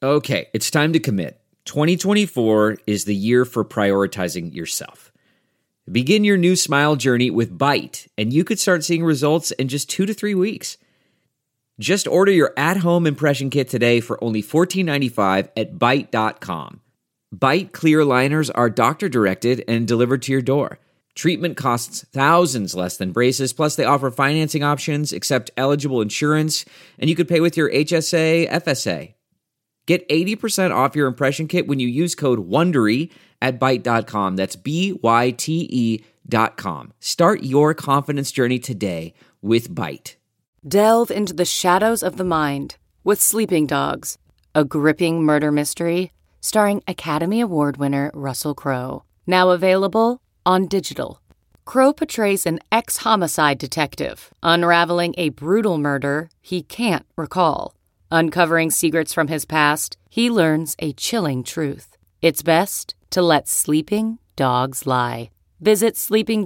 Okay, it's time to commit. 2024 is the year for prioritizing yourself. Begin your new smile journey with Byte, and you could start seeing results in just 2 to 3 weeks. Just order your at-home impression kit today for only $14.95 at Byte.com. Byte clear liners are doctor-directed and delivered to your door. Treatment costs thousands less than braces, plus they offer financing options, accept eligible insurance, and you could pay with your HSA, FSA. Get 80% off your impression kit when you use code WONDERY at Byte.com. That's BYTE.com. Start your confidence journey today with Byte. Delve into the shadows of the mind with Sleeping Dogs, a gripping murder mystery starring Academy Award winner Russell Crowe. Now available on digital. Crowe portrays an ex-homicide detective unraveling a brutal murder he can't recall. Uncovering secrets from his past, he learns a chilling truth. It's best to let sleeping dogs lie. Visit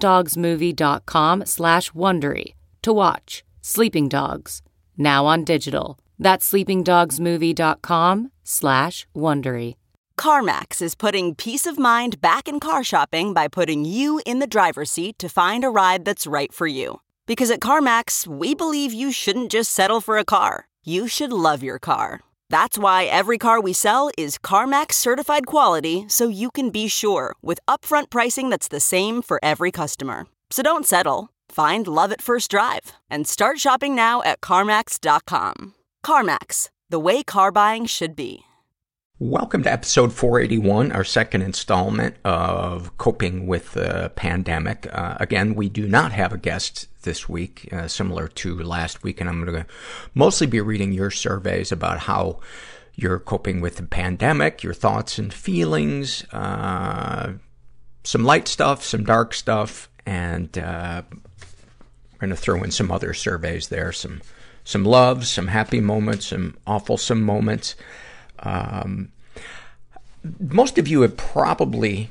sleepingdogsmovie.com/Wondery to watch Sleeping Dogs, now on digital. That's sleepingdogsmovie.com/Wondery. CarMax is putting peace of mind back in car shopping by putting you in the driver's seat to find a ride that's right for you. Because at CarMax, we believe you shouldn't just settle for a car. You should love your car. That's why every car we sell is CarMax certified quality, so you can be sure with upfront pricing that's the same for every customer. So don't settle. Find love at first drive and start shopping now at CarMax.com. CarMax, the way car buying should be. Welcome to episode 481, our second installment of Coping with the Pandemic. Again, we do not have a guest this week, similar to last week, and I'm going to mostly be reading your surveys about how you're coping with the pandemic, your thoughts and feelings, some light stuff, some dark stuff, and we're going to throw in some other surveys there, some love, some happy moments, some awfulsome moments. Most of you have probably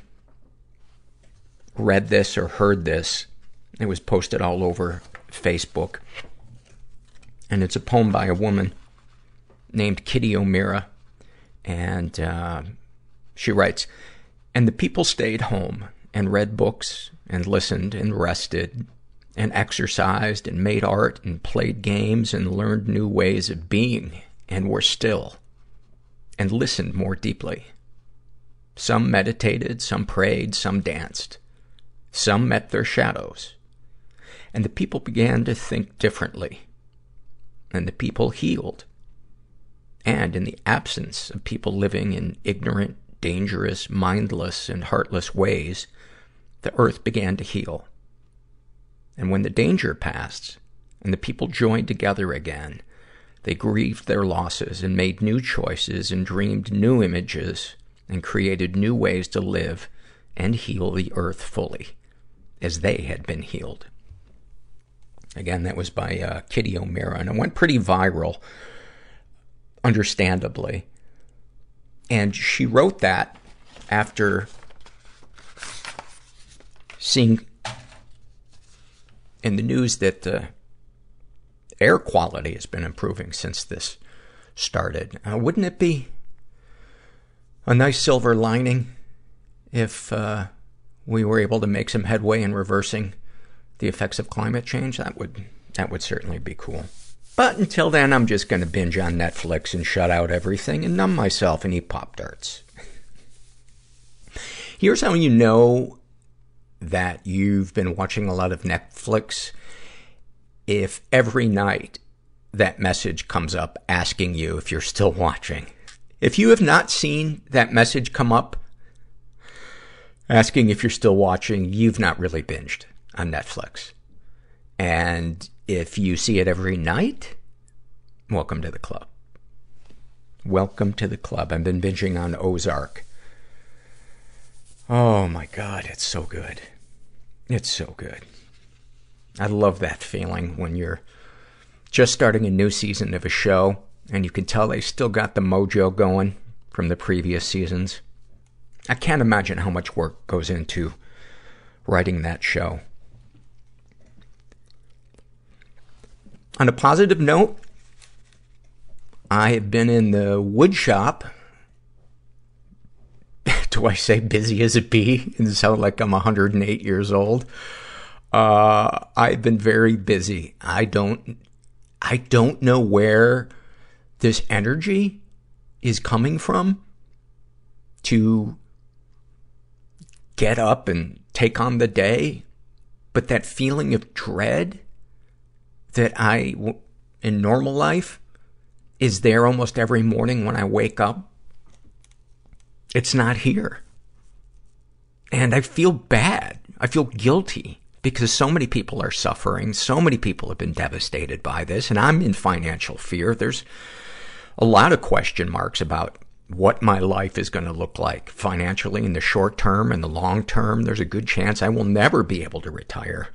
read this or heard this. It was posted all over Facebook. And it's a poem by a woman named Kitty O'Meara. And she writes, "And the people stayed home and read books and listened and rested and exercised and made art and played games and learned new ways of being and were still and listened more deeply. Some meditated, some prayed, some danced. Some met their shadows. And the people began to think differently. And the people healed. And in the absence of people living in ignorant, dangerous, mindless, and heartless ways, the earth began to heal. And when the danger passed, and the people joined together again, they grieved their losses and made new choices and dreamed new images and created new ways to live and heal the earth fully, as they had been healed." Again, that was by Kitty O'Meara, and it went pretty viral, understandably. And she wrote that after seeing in the news that the air quality has been improving since this started. Wouldn't it be a nice silver lining if we were able to make some headway in reversing the effects of climate change? That would certainly be cool. But until then, I'm just going to binge on Netflix and shut out everything and numb myself and eat Pop-Tarts. Here's how you know that you've been watching a lot of Netflix. If every night that message comes up asking you if you're still watching. If you have not seen that message come up asking if you're still watching, you've not really binged on Netflix. And if you see it every night, welcome to the club. Welcome to the club. I've been binging on Ozark. Oh my God, it's so good. It's so good. I love that feeling when you're just starting a new season of a show and you can tell they still got the mojo going from the previous seasons. I can't imagine how much work goes into writing that show. On a positive note, I have been in the wood shop Do I say busy as a bee and sound like I'm 108 years old? I've been very busy. I don't know where this energy is coming from to get up and take on the day. But that feeling of dread that in normal life, is there almost every morning when I wake up. It's not here. And I feel bad. I feel guilty because so many people are suffering. So many people have been devastated by this, and I'm in financial fear. There's a lot of question marks about what my life is going to look like financially in the short term and the long term. There's a good chance I will never be able to retire.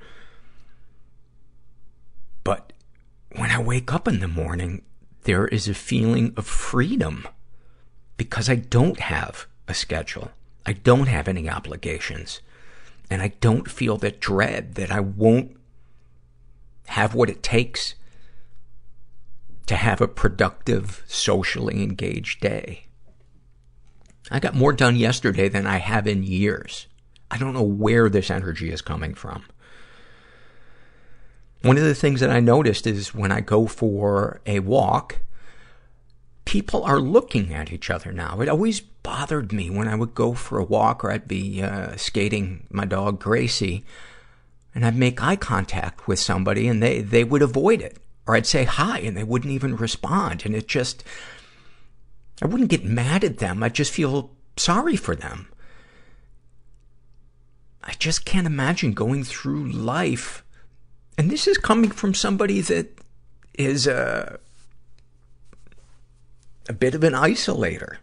But when I wake up in the morning, there is a feeling of freedom because I don't have a schedule. I don't have any obligations. And I don't feel that dread that I won't have what it takes to have a productive, socially engaged day. I got more done yesterday than I have in years. I don't know where this energy is coming from. One of the things that I noticed is when I go for a walk, people are looking at each other now. It always bothered me when I would go for a walk, or I'd be skating my dog Gracie, and I'd make eye contact with somebody and they would avoid it. Or I'd say hi and they wouldn't even respond. And I wouldn't get mad at them. I'd just feel sorry for them. I just can't imagine going through life. And this is coming from somebody that is a bit of an isolator.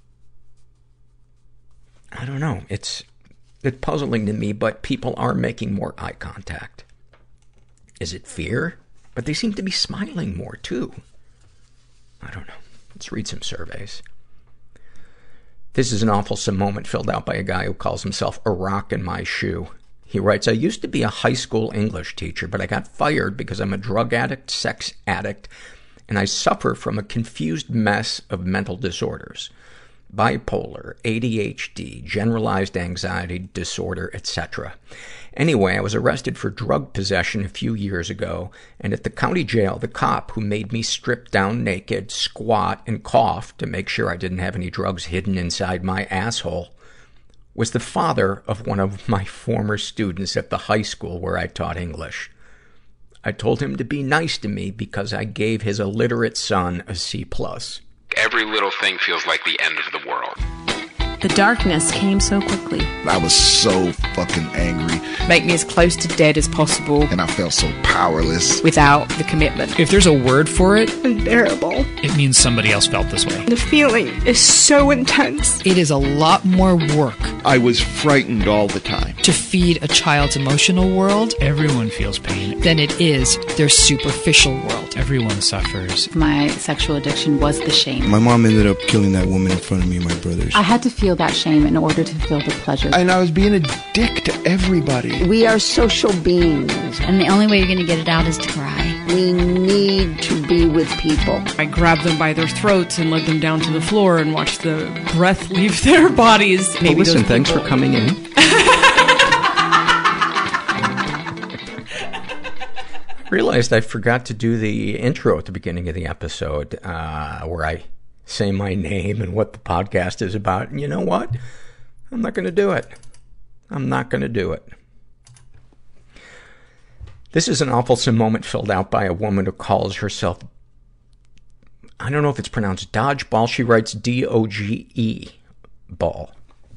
I don't know. It's puzzling to me, but people are making more eye contact. Is it fear? But they seem to be smiling more, too. I don't know. Let's read some surveys. This is an awfulsome moment filled out by a guy who calls himself a rock in my shoe. He writes, I used to be a high school English teacher, but I got fired because I'm a drug addict, sex addict, and I suffer from a confused mess of mental disorders. Bipolar, ADHD, generalized anxiety disorder, etc. Anyway, I was arrested for drug possession a few years ago, and at the county jail, the cop who made me strip down naked, squat, and cough to make sure I didn't have any drugs hidden inside my asshole was the father of one of my former students at the high school where I taught English. I told him to be nice to me because I gave his illiterate son a C+. Every little thing feels like the end of the world. The darkness came so quickly. I was so fucking angry. Make me as close to dead as possible. And I felt so powerless. Without the commitment. If there's a word for it, unbearable. It means somebody else felt this way. The feeling is so intense. It is a lot more work. I was frightened all the time. To feed a child's emotional world, everyone feels pain, than it is their superficial world. Everyone suffers. My sexual addiction was the shame. My mom ended up killing that woman in front of me and my brothers. I had to feel that shame in order to feel the pleasure. And I was being a dick to everybody. We are social beings. And the only way you're going to get it out is to cry. We need to be with people. I grabbed them by their throats and led them down to the floor and watched the breath leave their bodies. Well, listen, thanks for coming in. I realized I forgot to do the intro at the beginning of the episode, where I say my name and what the podcast is about. And you know what? I'm not going to do it. I'm not going to do it. This is an awfulsome moment filled out by a woman who calls herself, I don't know if it's pronounced Dodgeball. She writes D-O-G-E ball.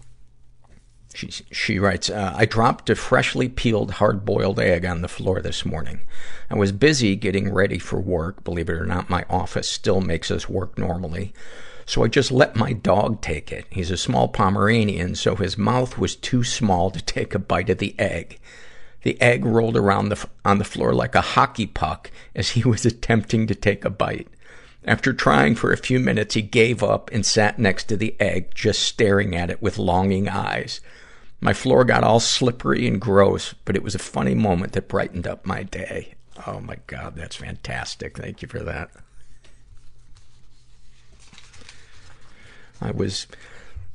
She writes, I dropped a freshly peeled hard-boiled egg on the floor this morning. I was busy getting ready for work. Believe it or not, my office still makes us work normally. So I just let my dog take it. He's a small Pomeranian, so his mouth was too small to take a bite of the egg. The egg rolled around on the floor like a hockey puck as he was attempting to take a bite. After trying for a few minutes, he gave up and sat next to the egg, just staring at it with longing eyes. My floor got all slippery and gross, but it was a funny moment that brightened up my day. Oh my God, that's fantastic. Thank you for that.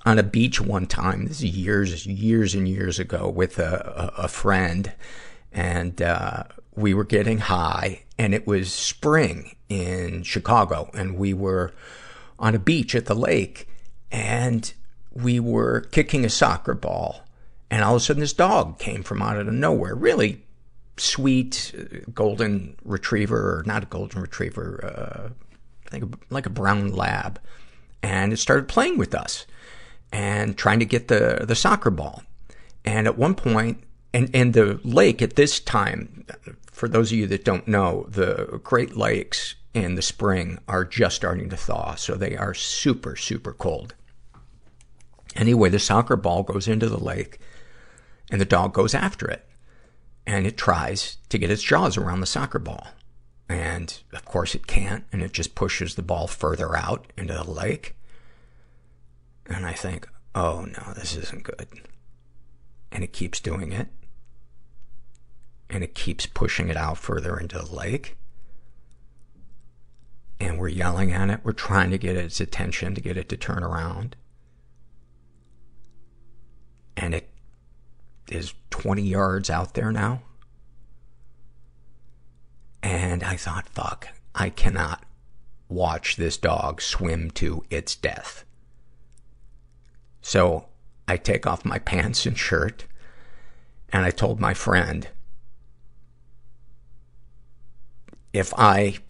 on a beach one time, this is years and years ago, with a friend, and we were getting high, and it was spring in Chicago, and we were on a beach at the lake, and we were kicking a soccer ball, and all of a sudden this dog came from out of nowhere, really sweet golden retriever, or not a golden retriever, I think like a brown lab, and it started playing with us and trying to get the soccer ball. And at one point, and the lake at this time, for those of you that don't know, the Great Lakes in the spring are just starting to thaw, so they are super, super cold. Anyway, the soccer ball goes into the lake, and the dog goes after it. And it tries to get its jaws around the soccer ball. And, of course, it can't, and it just pushes the ball further out into the lake. And I think, oh, no, this isn't good. And it keeps doing it. And it keeps pushing it out further into the lake. And we're yelling at it. We're trying to get its attention, to get it to turn around. And it is 20 yards out there now. And I thought, fuck, I cannot watch this dog swim to its death. So I take off my pants and shirt, and I told my friend, if I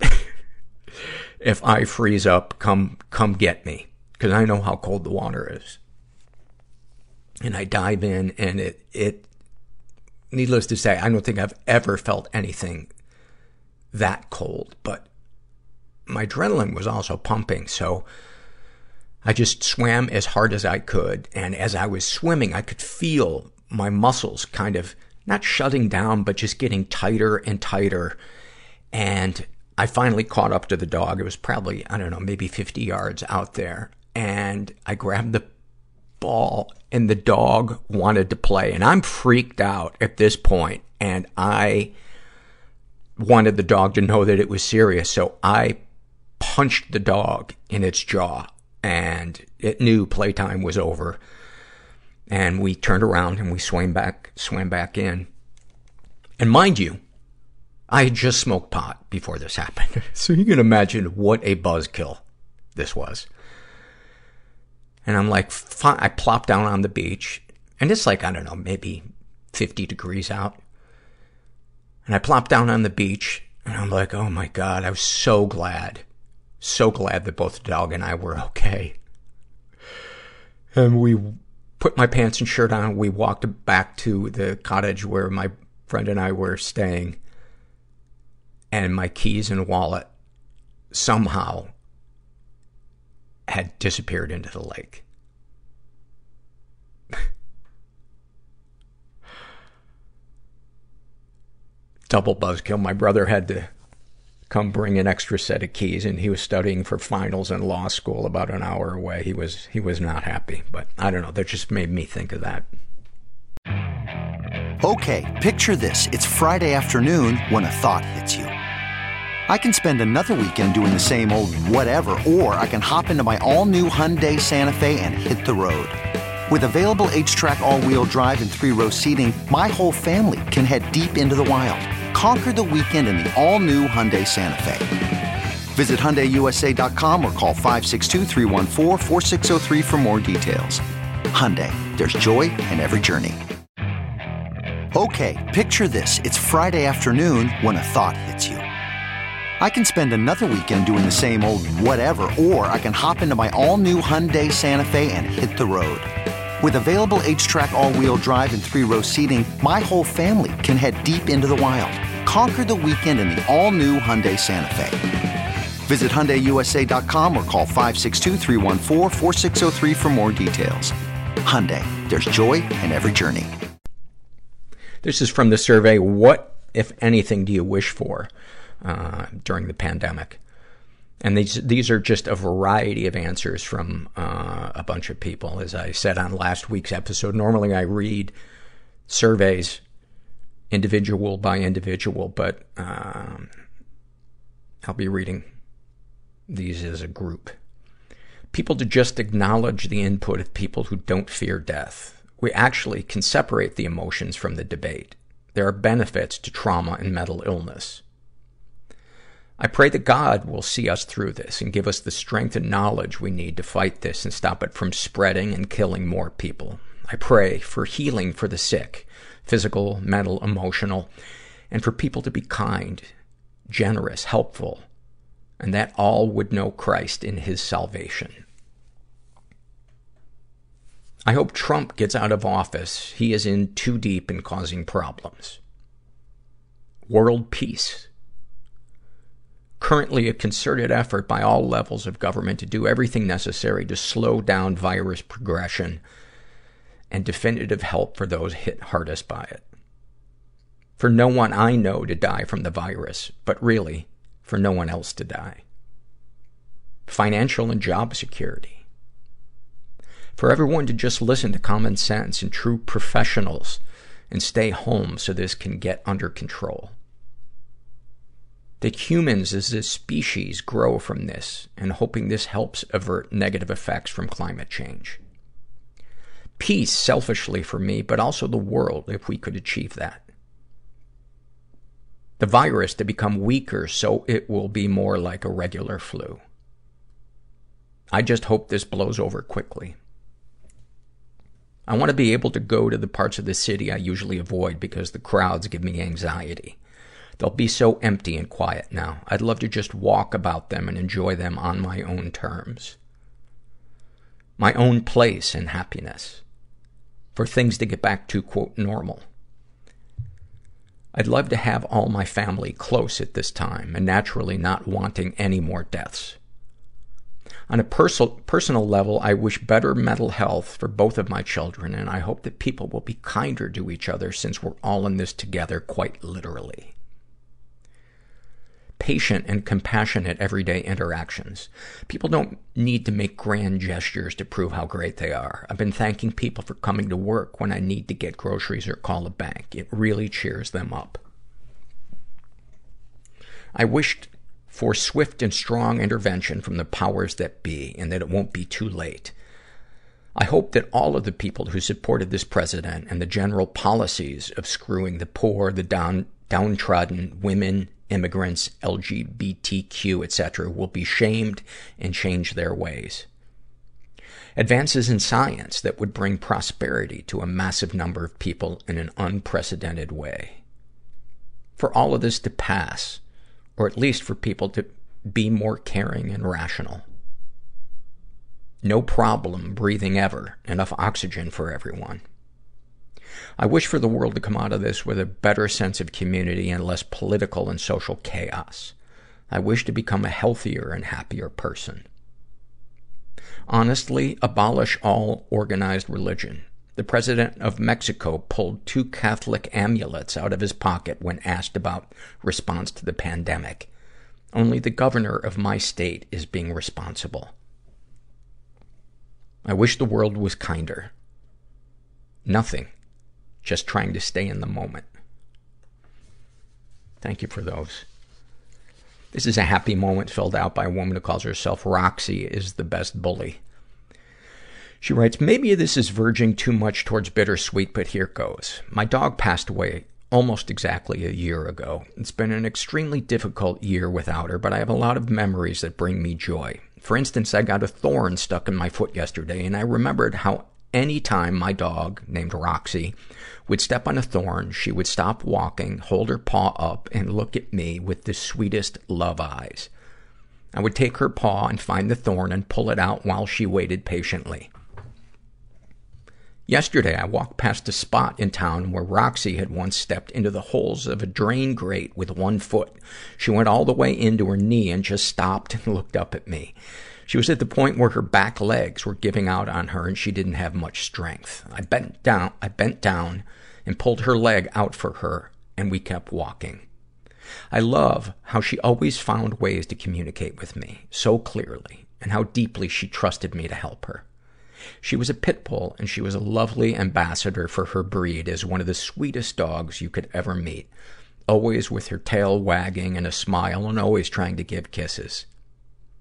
freeze up, come get me, because I know how cold the water is. And I dive in, and it, needless to say, I don't think I've ever felt anything that cold, but my adrenaline was also pumping, so I just swam as hard as I could, and as I was swimming, I could feel my muscles kind of not shutting down, but just getting tighter and tighter, and I finally caught up to the dog. It was probably, I don't know, maybe 50 yards out there, and I grabbed the ball, and the dog wanted to play, and I'm freaked out at this point, and I wanted the dog to know that it was serious, so I punched the dog in its jaw, and it knew playtime was over, and we turned around and we swam back in. And mind you, I had just smoked pot before this happened, so you can imagine what a buzzkill this was. And I'm like, fine. I plop down on the beach, and it's like, I don't know, maybe 50 degrees out. And I plop down on the beach, and I'm like, oh my God, I was so glad that both the dog and I were okay. And we put my pants and shirt on, we walked back to the cottage where my friend and I were staying, and my keys and wallet somehow had disappeared into the lake. Double buzzkill. My brother had to come bring an extra set of keys, and he was studying for finals in law school about an hour away. He was not happy, but I don't know. That just made me think of that. Okay, picture this. It's Friday afternoon when a thought hits you. I can spend another weekend doing the same old whatever, or I can hop into my all-new Hyundai Santa Fe and hit the road. With available H-Track all-wheel drive and 3-row seating, my whole family can head deep into the wild. Conquer the weekend in the all-new Hyundai Santa Fe. Visit HyundaiUSA.com or call 562-314-4603 for more details. Hyundai, there's joy in every journey. Okay, picture this. It's Friday afternoon when a thought hits you. I can spend another weekend doing the same old whatever, or I can hop into my all-new Hyundai Santa Fe and hit the road. With available H-Track all-wheel drive and 3-row seating, my whole family can head deep into the wild. Conquer the weekend in the all-new Hyundai Santa Fe. Visit HyundaiUSA.com or call 562-314-4603 for more details. Hyundai, there's joy in every journey. This is from the survey, what, if anything, do you wish for during the pandemic? And these are just a variety of answers from a bunch of people. As I said on last week's episode, normally I read surveys individual by individual, but I'll be reading these as a group. people to just acknowledge the input of people who don't fear death. We actually can separate the emotions from the debate. There are benefits to trauma and mental illness. I pray that God will see us through this and give us the strength and knowledge we need to fight this and stop it from spreading and killing more people. I pray for healing for the sick, physical, mental, emotional, and for people to be kind, generous, helpful, and that all would know Christ in his salvation. I hope Trump gets out of office. He is in too deep in causing problems. World peace. Currently a concerted effort by all levels of government to do everything necessary to slow down virus progression and definitive help for those hit hardest by it. For no one I know to die from the virus, but really, for no one else to die. Financial and job security. For everyone to just listen to common sense and true professionals and stay home so this can get under control. That humans as a species grow from this, and hoping this helps avert negative effects from climate change. Peace, selfishly for me, but also the world, if we could achieve that. The virus to become weaker so it will be more like a regular flu. I just hope this blows over quickly. I want to be able to go to the parts of the city I usually avoid because the crowds give me anxiety. They'll be so empty and quiet now. I'd love to just walk about them and enjoy them on my own terms. My own place and happiness. For things to get back to, quote, normal. I'd love to have all my family close at this time and naturally not wanting any more deaths. On a personal level, I wish better mental health for both of my children, and I hope that people will be kinder to each other since we're all in this together, quite literally. Patient and compassionate everyday interactions. People don't need to make grand gestures to prove how great they are. I've been thanking people for coming to work when I need to get groceries or call a bank. It really cheers them up. I wished for swift and strong intervention from the powers that be, and that it won't be too late. I hope that all of the people who supported this president and the general policies of screwing the poor, the downtrodden, women, immigrants, LGBTQ, etc., will be shamed and change their ways. Advances in science that would bring prosperity to a massive number of people in an unprecedented way. For all of this to pass, or at least for people to be more caring and rational. No problem breathing ever, enough oxygen for everyone. I wish for the world to come out of this with a better sense of community and less political and social chaos. I wish to become a healthier and happier person. Honestly, abolish all organized religion. The president of Mexico pulled 2 Catholic amulets out of his pocket when asked about response to the pandemic. Only the governor of my state is being responsible. I wish the world was kinder. Nothing. Just trying to stay in the moment. Thank you for those. This is a happy moment filled out by a woman who calls herself Roxy is the best bully. She writes, maybe this is verging too much towards bittersweet, but here goes. My dog passed away almost exactly a year ago. It's been an extremely difficult year without her, but I have a lot of memories that bring me joy. For instance, I got a thorn stuck in my foot yesterday, and I remembered how any time my dog, named Roxy, would step on a thorn, she would stop walking, hold her paw up, and look at me with the sweetest love eyes. I would take her paw and find the thorn and pull it out while she waited patiently. Yesterday, I walked past a spot in town where Roxy had once stepped into the holes of a drain grate with one foot. She went all the way into her knee and just stopped and looked up at me. She was at the point where her back legs were giving out on her and she didn't have much strength. I bent down and pulled her leg out for her, and we kept walking. I love how she always found ways to communicate with me so clearly, and how deeply she trusted me to help her. She was a pit bull, and she was a lovely ambassador for her breed as one of the sweetest dogs you could ever meet, always with her tail wagging and a smile and always trying to give kisses.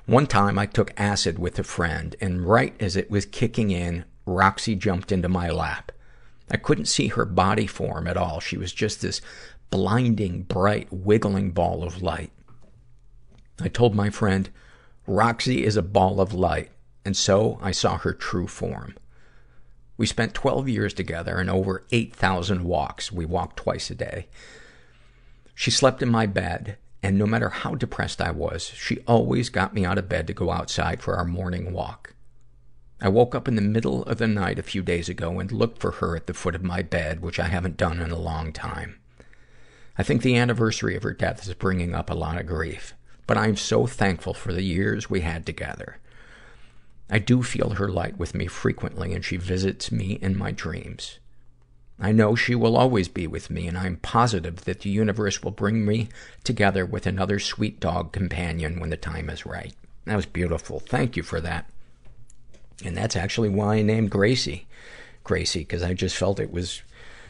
One time I took acid with a friend, and right as it was kicking in, Roxy jumped into my lap. I couldn't see her body form at all. She was just this blinding, bright, wiggling ball of light. I told my friend, Roxy is a ball of light, and so I saw her true form. We spent 12 years together and over 8,000 walks. We walked twice a day. She slept in my bed, and no matter how depressed I was, she always got me out of bed to go outside for our morning walk. I woke up in the middle of the night a few days ago and looked for her at the foot of my bed, which I haven't done in a long time. I think the anniversary of her death is bringing up a lot of grief, but I'm so thankful for the years we had together. I do feel her light with me frequently, and she visits me in my dreams. I know she will always be with me, and I'm positive that the universe will bring me together with another sweet dog companion when the time is right. That was beautiful. Thank you for that. And that's actually why I named Gracie, because I just felt it was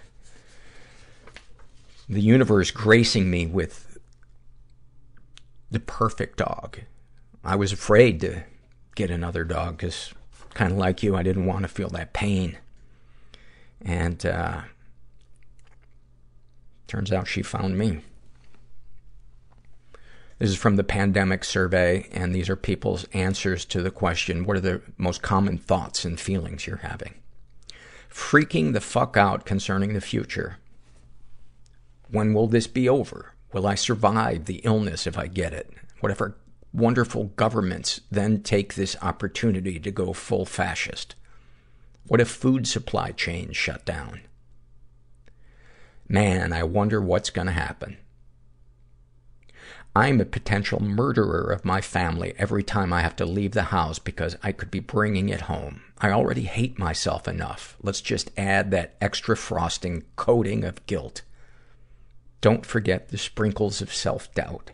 the universe gracing me with the perfect dog. I was afraid to get another dog because, kind of like you, I didn't want to feel that pain. And turns out she found me. This is from the Pandemic Survey, and these are people's answers to the question, what are the most common thoughts and feelings you're having? Freaking the fuck out concerning the future. When will this be over? Will I survive the illness if I get it? What if our wonderful governments then take this opportunity to go full fascist? What if food supply chains shut down? Man, I wonder what's gonna happen. I'm a potential murderer of my family every time I have to leave the house because I could be bringing it home. I already hate myself enough. Let's just add that extra frosting coating of guilt. Don't forget the sprinkles of self-doubt.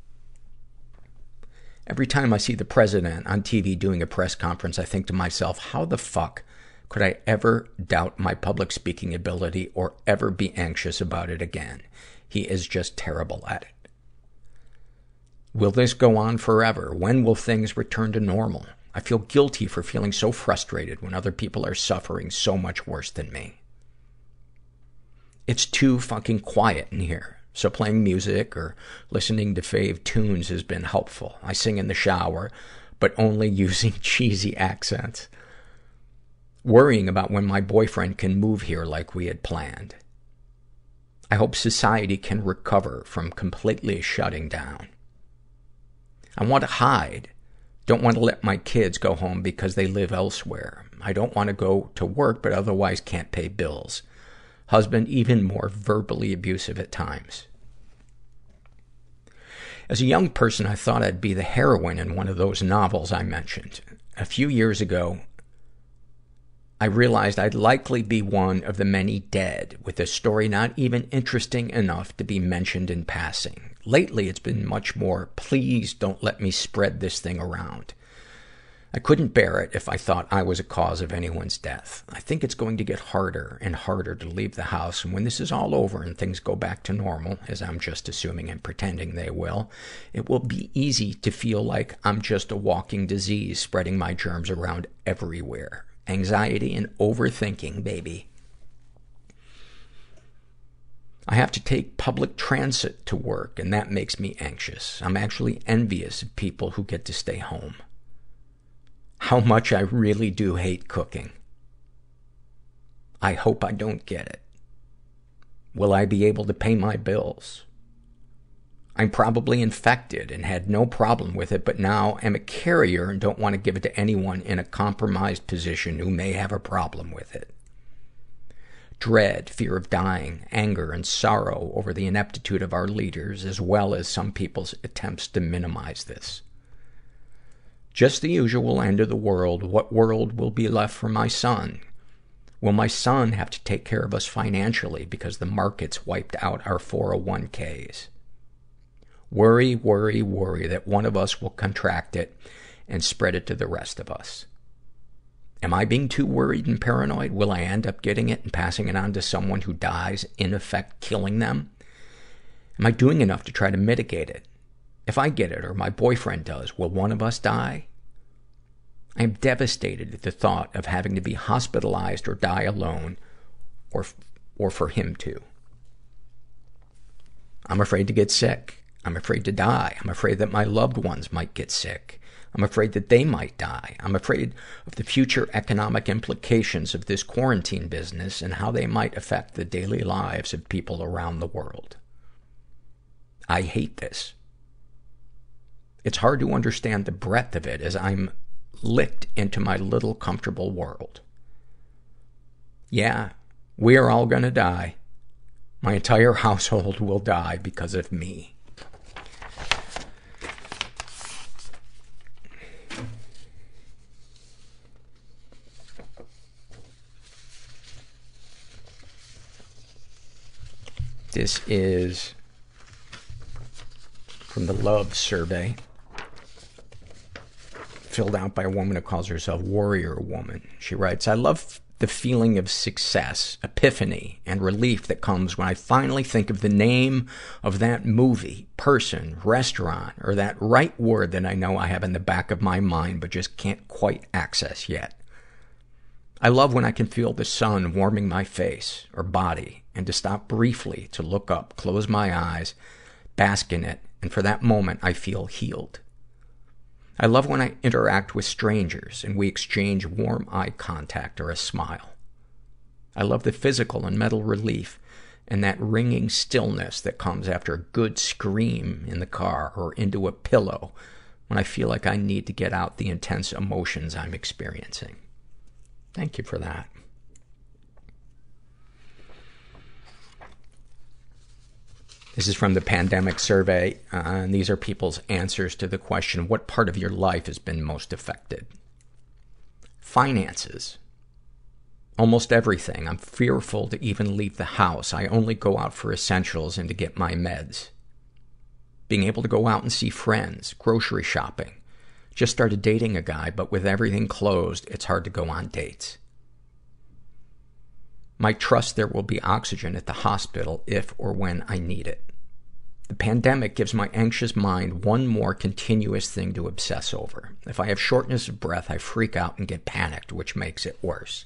Every time I see the president on TV doing a press conference, I think to myself, how the fuck could I ever doubt my public speaking ability or ever be anxious about it again? He is just terrible at it. Will this go on forever? When will things return to normal? I feel guilty for feeling so frustrated when other people are suffering so much worse than me. It's too fucking quiet in here, so playing music or listening to fave tunes has been helpful. I sing in the shower, but only using cheesy accents. Worrying about when my boyfriend can move here like we had planned. I hope society can recover from completely shutting down. I want to hide. Don't want to let my kids go home because they live elsewhere. I don't want to go to work, but otherwise can't pay bills. Husband even more verbally abusive at times. As a young person, I thought I'd be the heroine in one of those novels I mentioned. A few years ago, I realized I'd likely be one of the many dead, with a story not even interesting enough to be mentioned in passing. Lately, it's been much more, please don't let me spread this thing around. I couldn't bear it if I thought I was a cause of anyone's death. I think it's going to get harder and harder to leave the house, and when this is all over and things go back to normal, as I'm just assuming and pretending they will, it will be easy to feel like I'm just a walking disease spreading my germs around everywhere. Anxiety and overthinking, baby. I have to take public transit to work, and that makes me anxious. I'm actually envious of people who get to stay home. How much I really do hate cooking. I hope I don't get it. Will I be able to pay my bills? I'm probably infected and had no problem with it, but now I'm a carrier and don't want to give it to anyone in a compromised position who may have a problem with it. Dread, fear of dying, anger, and sorrow over the ineptitude of our leaders, as well as some people's attempts to minimize this. Just the usual end of the world. What world will be left for my son? Will my son have to take care of us financially because the markets wiped out our 401ks? Worry, worry, worry that one of us will contract it and spread it to the rest of us. Am I being too worried and paranoid? Will I end up getting it and passing it on to someone who dies, in effect killing them? Am I doing enough to try to mitigate it? If I get it or my boyfriend does, will one of us die? I am devastated at the thought of having to be hospitalized or die alone, or for him to. I'm afraid to get sick. I'm afraid to die. I'm afraid that my loved ones might get sick. I'm afraid that they might die. I'm afraid of the future economic implications of this quarantine business and how they might affect the daily lives of people around the world. I hate this. It's hard to understand the breadth of it as I'm licked into my little comfortable world. Yeah, we are all gonna die. My entire household will die because of me. This is from the Love Survey, filled out by a woman who calls herself Warrior Woman. She writes, I love the feeling of success, epiphany, and relief that comes when I finally think of the name of that movie, person, restaurant, or that right word that I know I have in the back of my mind but just can't quite access yet. I love when I can feel the sun warming my face or body and to stop briefly to look up, close my eyes, bask in it, and for that moment I feel healed. I love when I interact with strangers and we exchange warm eye contact or a smile. I love the physical and mental relief and that ringing stillness that comes after a good scream in the car or into a pillow when I feel like I need to get out the intense emotions I'm experiencing. Thank you for that. This is from the Pandemic Survey, and these are people's answers to the question, what part of your life has been most affected? Finances. Almost everything. I'm fearful to even leave the house. I only go out for essentials and to get my meds. Being able to go out and see friends, grocery shopping. Just started dating a guy, but with everything closed, it's hard to go on dates. My trust there will be oxygen at the hospital if or when I need it. The pandemic gives my anxious mind one more continuous thing to obsess over. If I have shortness of breath, I freak out and get panicked, which makes it worse.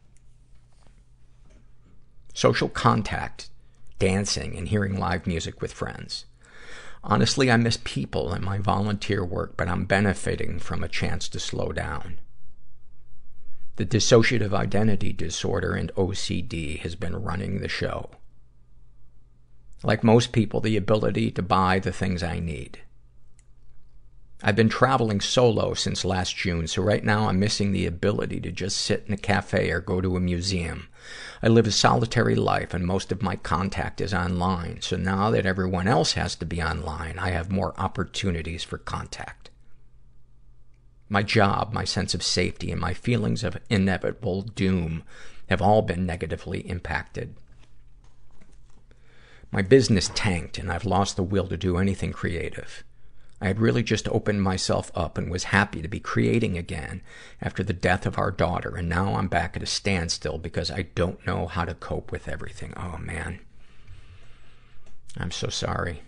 Social contact, dancing, and hearing live music with friends. Honestly, I miss people and my volunteer work, but I'm benefiting from a chance to slow down. The dissociative identity disorder and OCD has been running the show. Like most people, the ability to buy the things I need. I've been traveling solo since last June, so right now I'm missing the ability to just sit in a cafe or go to a museum. I live a solitary life and most of my contact is online, so now that everyone else has to be online, I have more opportunities for contact. My job, my sense of safety, and my feelings of inevitable doom have all been negatively impacted. My business tanked and I've lost the will to do anything creative. I had really just opened myself up and was happy to be creating again after the death of our daughter, and now I'm back at a standstill because I don't know how to cope with everything. Oh man. I'm so sorry.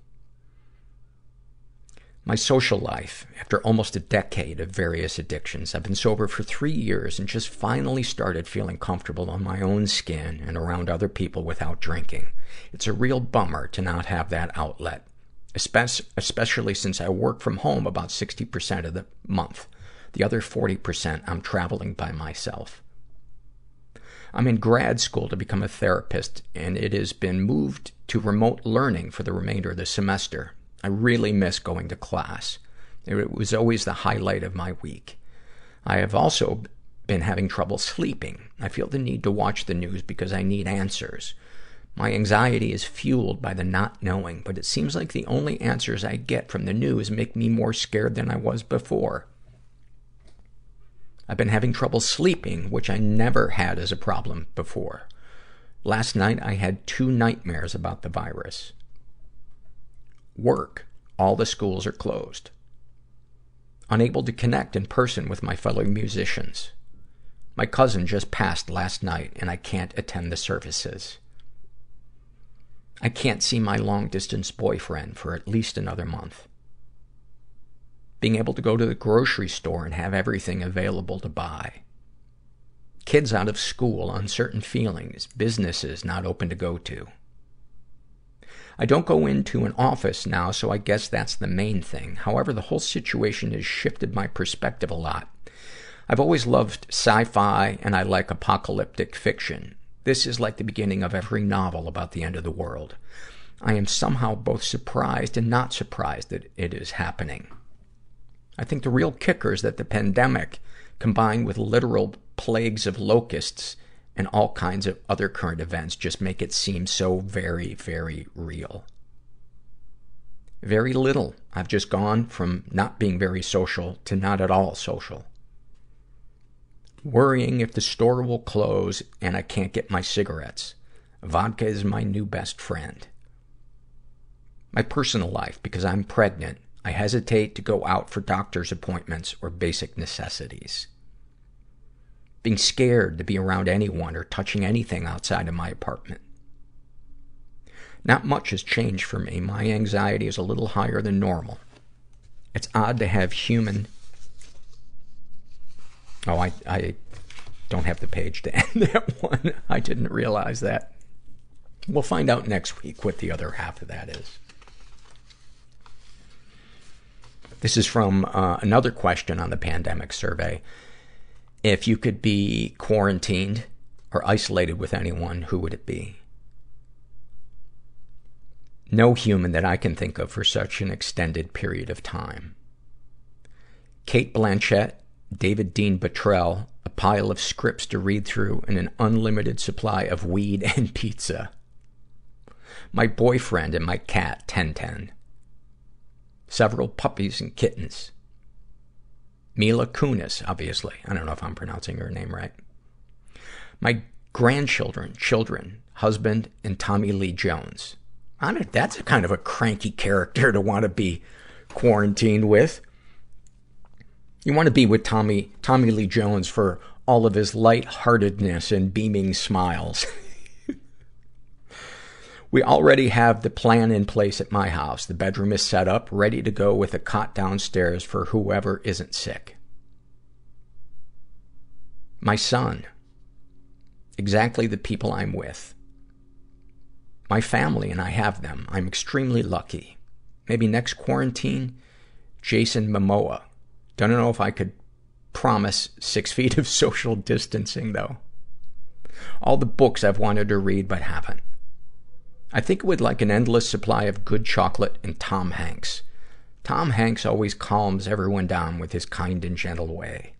My social life, after almost a decade of various addictions. I've been sober for 3 years and just finally started feeling comfortable on my own skin and around other people without drinking. It's a real bummer to not have that outlet, especially since I work from home about 60% of the month. The other 40% I'm traveling by myself. I'm in grad school to become a therapist, and it has been moved to remote learning for the remainder of the semester. I really miss going to class. It was always the highlight of my week. I have also been having trouble sleeping. I feel the need to watch the news because I need answers. My anxiety is fueled by the not knowing, but it seems like the only answers I get from the news make me more scared than I was before. I've been having trouble sleeping, which I never had as a problem before. Last night I had 2 nightmares about the virus. Work. All the schools are closed. Unable to connect in person with my fellow musicians. My cousin just passed last night and I can't attend the services. I can't see my long-distance boyfriend for at least another month. Being able to go to the grocery store and have everything available to buy. Kids out of school, uncertain feelings, businesses not open to go to. I don't go into an office now, so I guess that's the main thing. However, the whole situation has shifted my perspective a lot. I've always loved sci-fi, and I like apocalyptic fiction. This is like the beginning of every novel about the end of the world. I am somehow both surprised and not surprised that it is happening. I think the real kicker is that the pandemic, combined with literal plagues of locusts and all kinds of other current events, just make it seem so very, very real. Very little. I've just gone from not being very social to not at all social. Worrying if the store will close and I can't get my cigarettes. Vodka is my new best friend. My personal life, because I'm pregnant, I hesitate to go out for doctor's appointments or basic necessities. Being scared to be around anyone or touching anything outside of my apartment. Not much has changed for me. My anxiety is a little higher than normal. It's odd to have human... Oh, I don't have the page to end that one. I didn't realize that. We'll find out next week what the other half of that is. This is from another question on the pandemic survey. If you could be quarantined or isolated with anyone, who would it be? No human that I can think of for such an extended period of time. Cate Blanchett, David Dean Bottrell, a pile of scripts to read through, and an unlimited supply of weed and pizza. My boyfriend and my cat, 1010. Several puppies and kittens. Mila Kunis, obviously. I don't know if I'm pronouncing her name right. My grandchildren, children, husband, and Tommy Lee Jones. That's a kind of a cranky character to want to be quarantined with. You want to be with Tommy Lee Jones for all of his lightheartedness and beaming smiles. We already have the plan in place at my house. The bedroom is set up, ready to go with a cot downstairs for whoever isn't sick. My son. Exactly the people I'm with. My family, and I have them. I'm extremely lucky. Maybe next quarantine, Jason Momoa. Don't know if I could promise 6 feet of social distancing, though. All the books I've wanted to read but haven't. I think it would like an endless supply of good chocolate and Tom Hanks. Tom Hanks always calms everyone down with his kind and gentle way.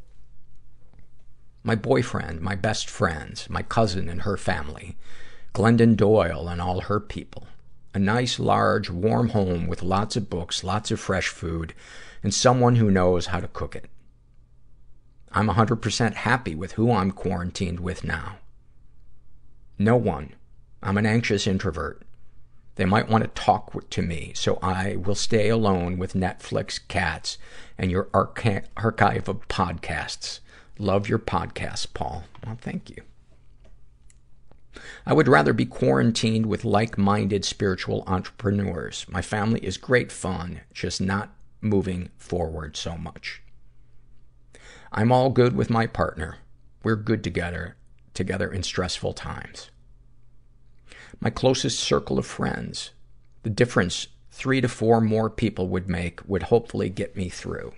My boyfriend, my best friends, my cousin and her family, Glendon Doyle and all her people. A nice, large, warm home with lots of books, lots of fresh food, and someone who knows how to cook it. I'm 100% happy with who I'm quarantined with now. No one. I'm an anxious introvert. They might want to talk to me, so I will stay alone with Netflix, cats, and your archive of podcasts. Love your podcasts, Paul. Well, thank you. I would rather be quarantined with like-minded spiritual entrepreneurs. My family is great fun, just not moving forward so much. I'm all good with my partner. We're good together in stressful times. My closest circle of friends. The difference 3 to 4 more people would make would hopefully get me through.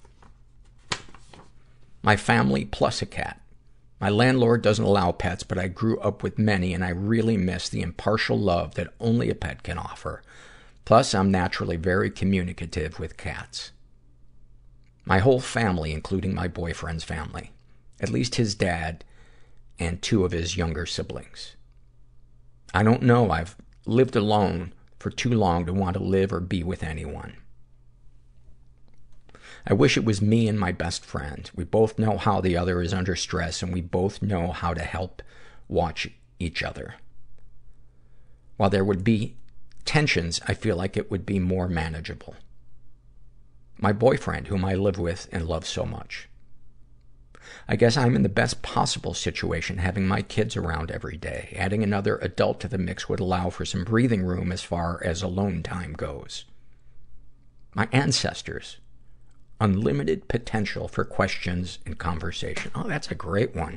My family plus a cat. My landlord doesn't allow pets, but I grew up with many, and I really miss the impartial love that only a pet can offer. Plus, I'm naturally very communicative with cats. My whole family, including my boyfriend's family. At least his dad and 2 of his younger siblings. I don't know. I've lived alone for too long to want to live or be with anyone. I wish it was me and my best friend. We both know how the other is under stress, and we both know how to help watch each other. While there would be tensions, I feel like it would be more manageable. My boyfriend, whom I live with and love so much. I guess I'm in the best possible situation, having my kids around every day. Adding another adult to the mix would allow for some breathing room as far as alone time goes. My ancestors. Unlimited potential for questions and conversation. Oh, that's a great one.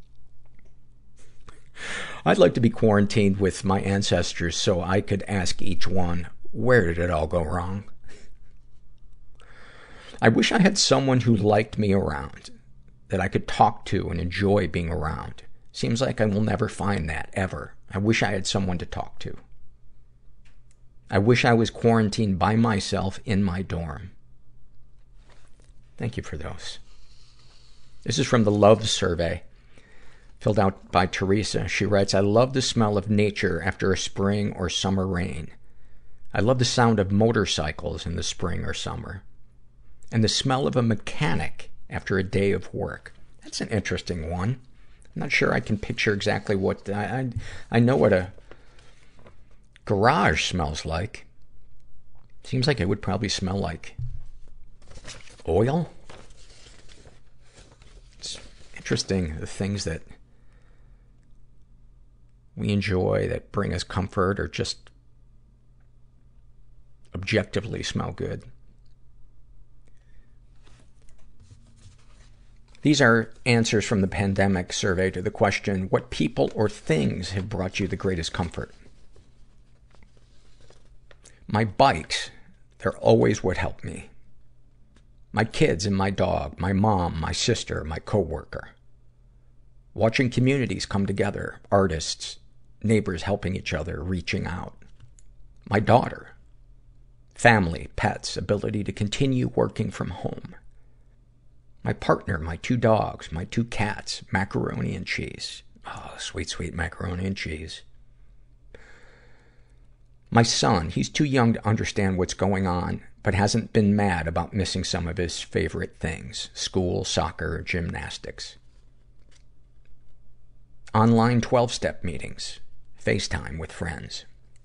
I'd like to be quarantined with my ancestors so I could ask each one, where did it all go wrong? I wish I had someone who liked me around, that I could talk to and enjoy being around. Seems like I will never find that, ever. I wish I had someone to talk to. I wish I was quarantined by myself in my dorm. Thank you for those. This is from the Love Survey, filled out by Teresa. She writes, I love the smell of nature after a spring or summer rain. I love the sound of motorcycles in the spring or summer. And the smell of a mechanic after a day of work. That's an interesting one. I'm not sure I can picture exactly what... I know what a garage smells like. Seems like it would probably smell like oil. It's interesting, the things that we enjoy that bring us comfort or just objectively smell good. These are answers from the pandemic survey to the question, what people or things have brought you the greatest comfort? My bikes, they're always what help me. My kids and my dog, my mom, my sister, my coworker. Watching communities come together, artists, neighbors helping each other, reaching out. My daughter. Family, pets, ability to continue working from home. My partner, my 2 dogs, my 2 cats, macaroni and cheese. Oh, sweet, sweet macaroni and cheese. My son, he's too young to understand what's going on, but hasn't been mad about missing some of his favorite things. School, soccer, gymnastics. Online 12-step meetings. FaceTime with friends.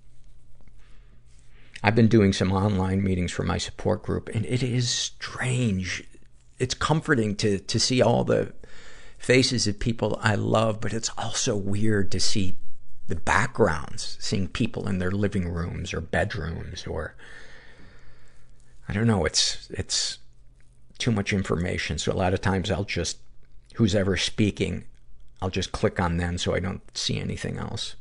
I've been doing some online meetings for my support group, and it is strange. It's comforting to see all the faces of people I love, but it's also weird to see the backgrounds, seeing people in their living rooms or bedrooms or, I don't know, it's too much information. So a lot of times I'll just, who's ever speaking, I'll just click on them so I don't see anything else.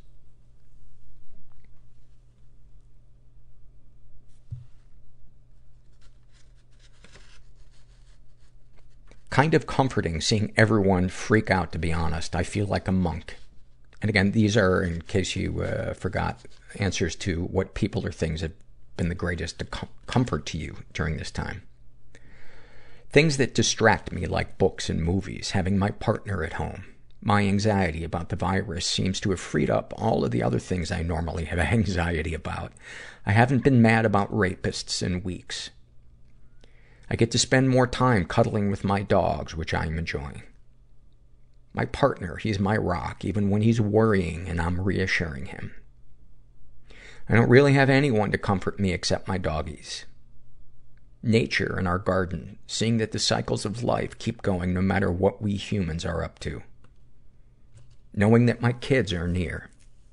Kind of comforting seeing everyone freak out, to be honest. I feel like a monk. And again, these are, in case you forgot, answers to what people or things have been the greatest comfort to you during this time. Things that distract me, like books and movies, having my partner at home. My anxiety about the virus seems to have freed up all of the other things I normally have anxiety about. I haven't been mad about rapists in weeks. I get to spend more time cuddling with my dogs, which I'm enjoying. My partner, he's my rock, even when he's worrying and I'm reassuring him. I don't really have anyone to comfort me except my doggies. Nature and our garden, seeing that the cycles of life keep going no matter what we humans are up to. Knowing that my kids are near.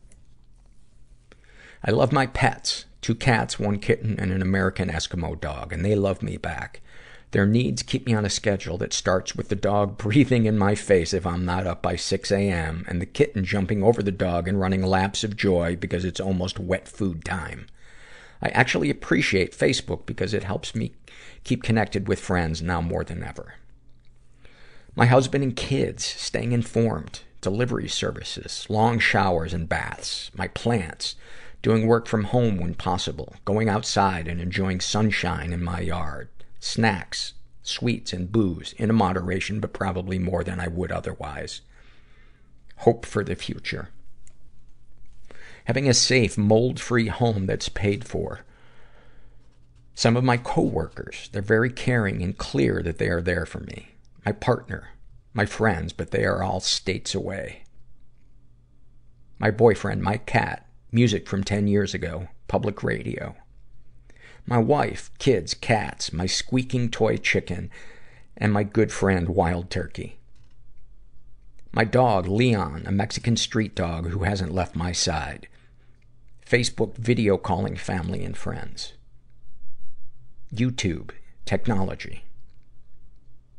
I love my pets, 2 cats, 1 kitten, and an American Eskimo dog, and they love me back. Their needs keep me on a schedule that starts with the dog breathing in my face if I'm not up by 6 a.m., and the kitten jumping over the dog and running laps of joy because it's almost wet food time. I actually appreciate Facebook because it helps me keep connected with friends now more than ever. My husband and kids, staying informed, delivery services, long showers and baths, my plants, doing work from home when possible, going outside and enjoying sunshine in my yard, snacks, sweets, and booze, in a moderation, but probably more than I would otherwise. Hope for the future. Having a safe, mold-free home that's paid for. Some of my coworkers, they're very caring and clear that they are there for me. My partner, my friends, but they are all states away. My boyfriend, my cat, music from 10 years ago, public radio. My wife, kids, cats, my squeaking toy chicken, and my good friend, Wild Turkey. My dog, Leon, a Mexican street dog who hasn't left my side. Facebook video calling family and friends. YouTube, technology,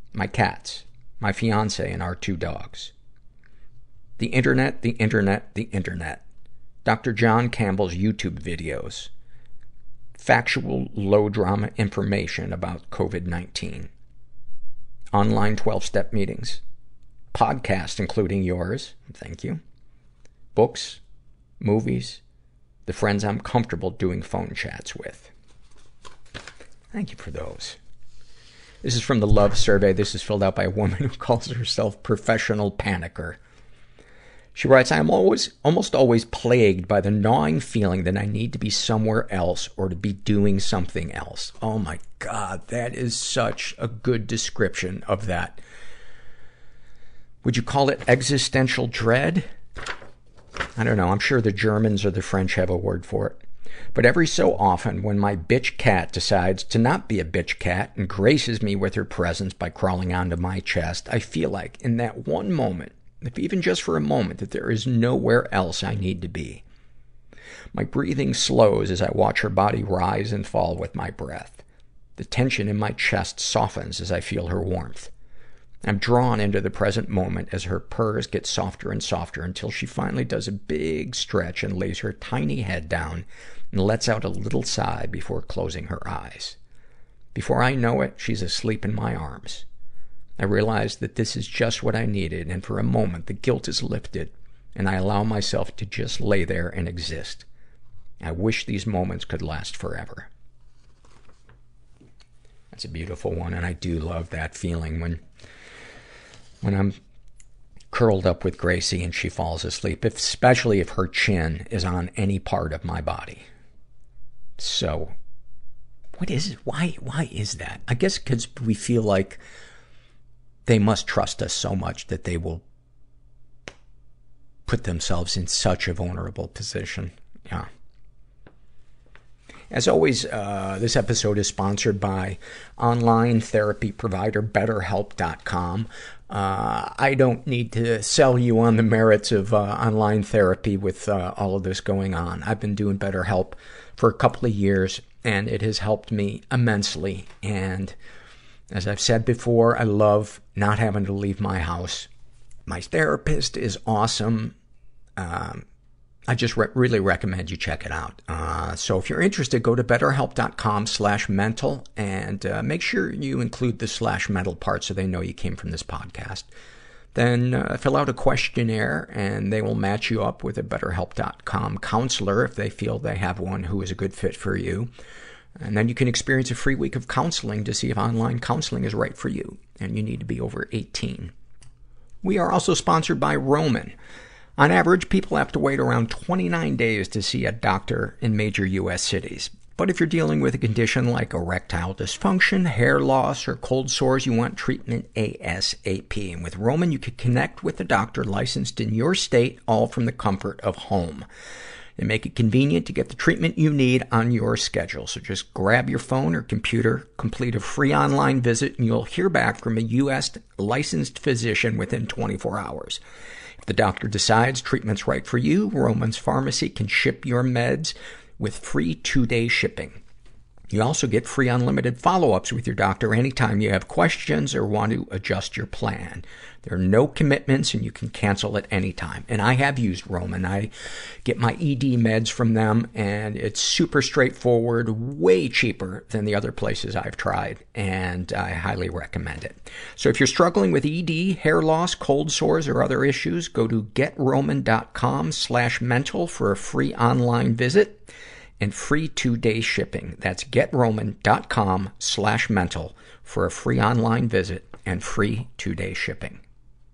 my cats, my fiance, and our 2 dogs. The internet, the internet, the internet. Dr. John Campbell's YouTube videos. Factual, low-drama information about COVID-19. Online 12-step meetings. Podcasts, including yours. Thank you. Books, movies, the friends I'm comfortable doing phone chats with. Thank you for those. This is from the Love Survey. This is filled out by a woman who calls herself Professional Panicker. She writes, I am almost always plagued by the gnawing feeling that I need to be somewhere else or to be doing something else. Oh my God, that is such a good description of that. Would you call it existential dread? I don't know. I'm sure the Germans or the French have a word for it. But every so often, when my bitch cat decides to not be a bitch cat and graces me with her presence by crawling onto my chest, I feel like in that one moment, if even just for a moment, that there is nowhere else I need to be. My breathing slows as I watch her body rise and fall with my breath. The tension in my chest softens as I feel her warmth. I'm drawn into the present moment as her purrs get softer and softer until she finally does a big stretch and lays her tiny head down and lets out a little sigh before closing her eyes. Before I know it, she's asleep in my arms. I realize that this is just what I needed, and for a moment the guilt is lifted, and I allow myself to just lay there and exist. I wish these moments could last forever. That's a beautiful one, and I do love that feeling when I'm curled up with Gracie and she falls asleep, especially if her chin is on any part of my body. So, what is it? Why is that? I guess because we feel like they must trust us so much that they will put themselves in such a vulnerable position. Yeah. As always, this episode is sponsored by online therapy provider BetterHelp.com. I don't need to sell you on the merits of online therapy with all of this going on. I've been doing BetterHelp for a couple of years, and it has helped me immensely. And as I've said before, I love not having to leave my house. My therapist is awesome. I just really recommend you check it out. So if you're interested, go to betterhelp.com/mental and make sure you include the /mental part so they know you came from this podcast. Then fill out a questionnaire and they will match you up with a betterhelp.com counselor if they feel they have one who is a good fit for you. And then you can experience a free week of counseling to see if online counseling is right for you. And you need to be over 18. We are also sponsored by Roman. On average, people have to wait around 29 days to see a doctor in major U.S. cities. But if you're dealing with a condition like erectile dysfunction, hair loss, or cold sores, you want treatment ASAP. And with Roman, you can connect with a doctor licensed in your state, all from the comfort of home. They make it convenient to get the treatment you need on your schedule. So just grab your phone or computer, complete a free online visit, and you'll hear back from a U.S. licensed physician within 24 hours. If the doctor decides treatment's right for you, Roman's Pharmacy can ship your meds with free 2-day shipping. You also get free unlimited follow-ups with your doctor anytime you have questions or want to adjust your plan. There are no commitments and you can cancel at any time. And I have used Roman. I get my ED meds from them and it's super straightforward, way cheaper than the other places I've tried. And I highly recommend it. So if you're struggling with ED, hair loss, cold sores, or other issues, go to GetRoman.com/mental for a free online visit and free 2-day shipping. That's GetRoman.com/mental for a free online visit and free 2-day shipping.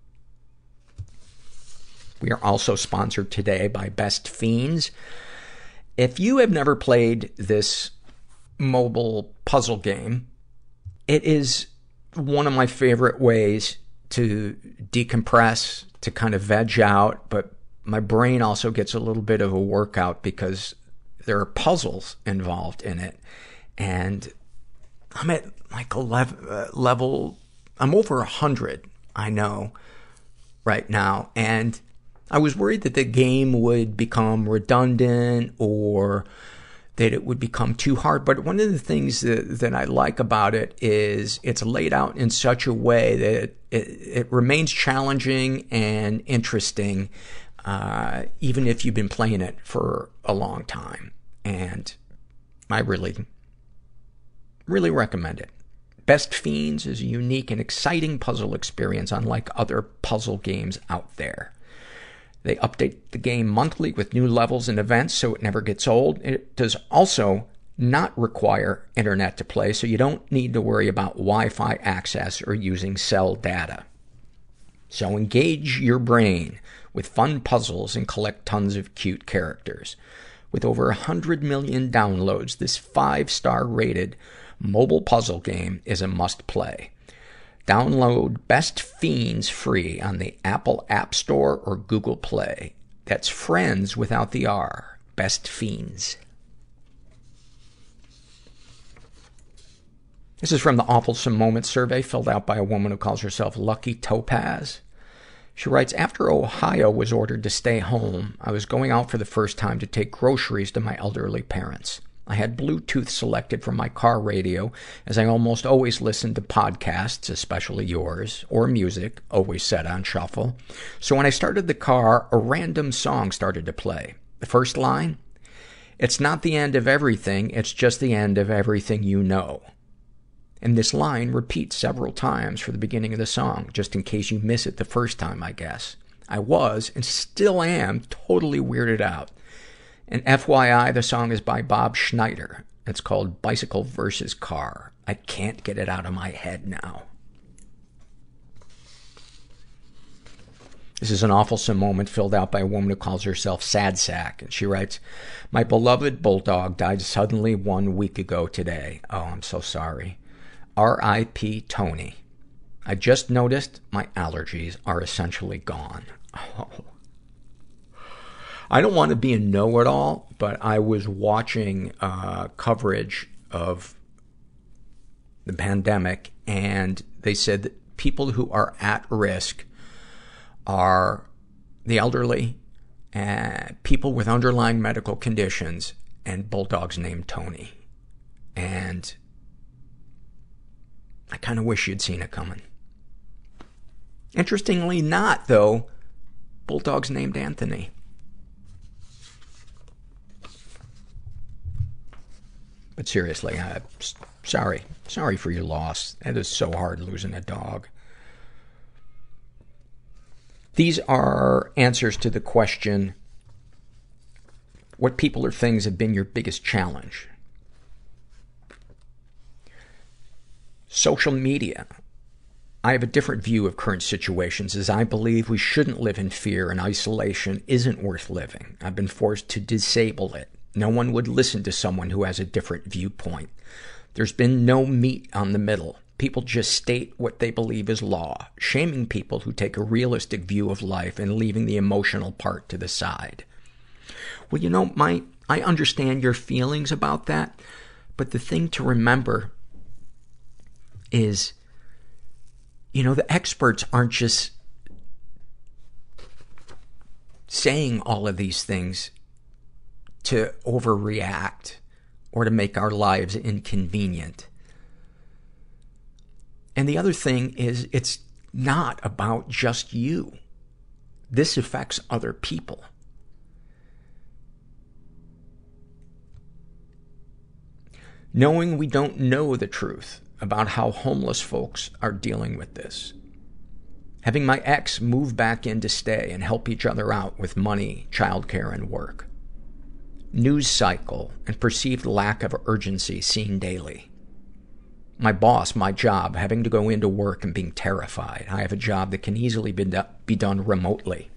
We are also sponsored today by Best Fiends. If you have never played this mobile puzzle game, it is one of my favorite ways to decompress, to kind of veg out, but my brain also gets a little bit of a workout because there are puzzles involved in it. And I'm at like a level, I'm over 100, I know, right now. And I was worried that the game would become redundant or that it would become too hard. But one of the things that I like about it is it's laid out in such a way that it remains challenging and interesting, even if you've been playing it for a long time. And I really, really recommend it. Best Fiends is a unique and exciting puzzle experience unlike other puzzle games out there. They update the game monthly with new levels and events, so it never gets old. It does also not require internet to play, so you don't need to worry about Wi-Fi access or using cell data. So engage your brain with fun puzzles and collect tons of cute characters. With over 100 million downloads, this 5-star rated mobile puzzle game is a must-play. Download Best Fiends free on the Apple App Store or Google Play. That's friends without the R. Best Fiends. This is from the Awfulsome Moments survey filled out by a woman who calls herself Lucky Topaz. She writes, after Ohio was ordered to stay home, I was going out for the first time to take groceries to my elderly parents. I had Bluetooth selected from my car radio, as I almost always listen to podcasts, especially yours, or music, always set on shuffle. So when I started the car, a random song started to play. The first line, "It's not the end of everything, it's just the end of everything you know." And this line repeats several times for the beginning of the song, just in case you miss it the first time, I guess. I was, and still am, totally weirded out. And FYI, the song is by Bob Schneider. It's called Bicycle vs. Car. I can't get it out of my head now. This is an awfulsome moment filled out by a woman who calls herself Sad Sack. And she writes, my beloved bulldog died suddenly 1 week ago today. Oh, I'm so sorry. R.I.P. Tony. I just noticed my allergies are essentially gone. Oh. I don't want to be a know-it-all, but I was watching coverage of the pandemic, and they said that people who are at risk are the elderly, people with underlying medical conditions, and bulldogs named Tony. And I kind of wish you'd seen it coming. Interestingly not, though, bulldogs named Anthony. But seriously, sorry for your loss. That is so hard, losing a dog. These are answers to the question, what people or things have been your biggest challenge? Social media. I have a different view of current situations, as I believe we shouldn't live in fear, and isolation isn't worth living. I've been forced to disable it. No one would listen to someone who has a different viewpoint. There's been no meat on the middle. People just state what they believe is law, shaming people who take a realistic view of life and leaving the emotional part to the side. Well, you know, I understand your feelings about that, but the thing to remember is, you know, the experts aren't just saying all of these things to overreact or to make our lives inconvenient. And the other thing is, it's not about just you. This affects other people. Knowing we don't know the truth about how homeless folks are dealing with this. Having my ex move back in to stay and help each other out with money, childcare, and work. News cycle and perceived lack of urgency seen daily. My boss, my job, having to go into work and being terrified. I have a job that can easily be done remotely.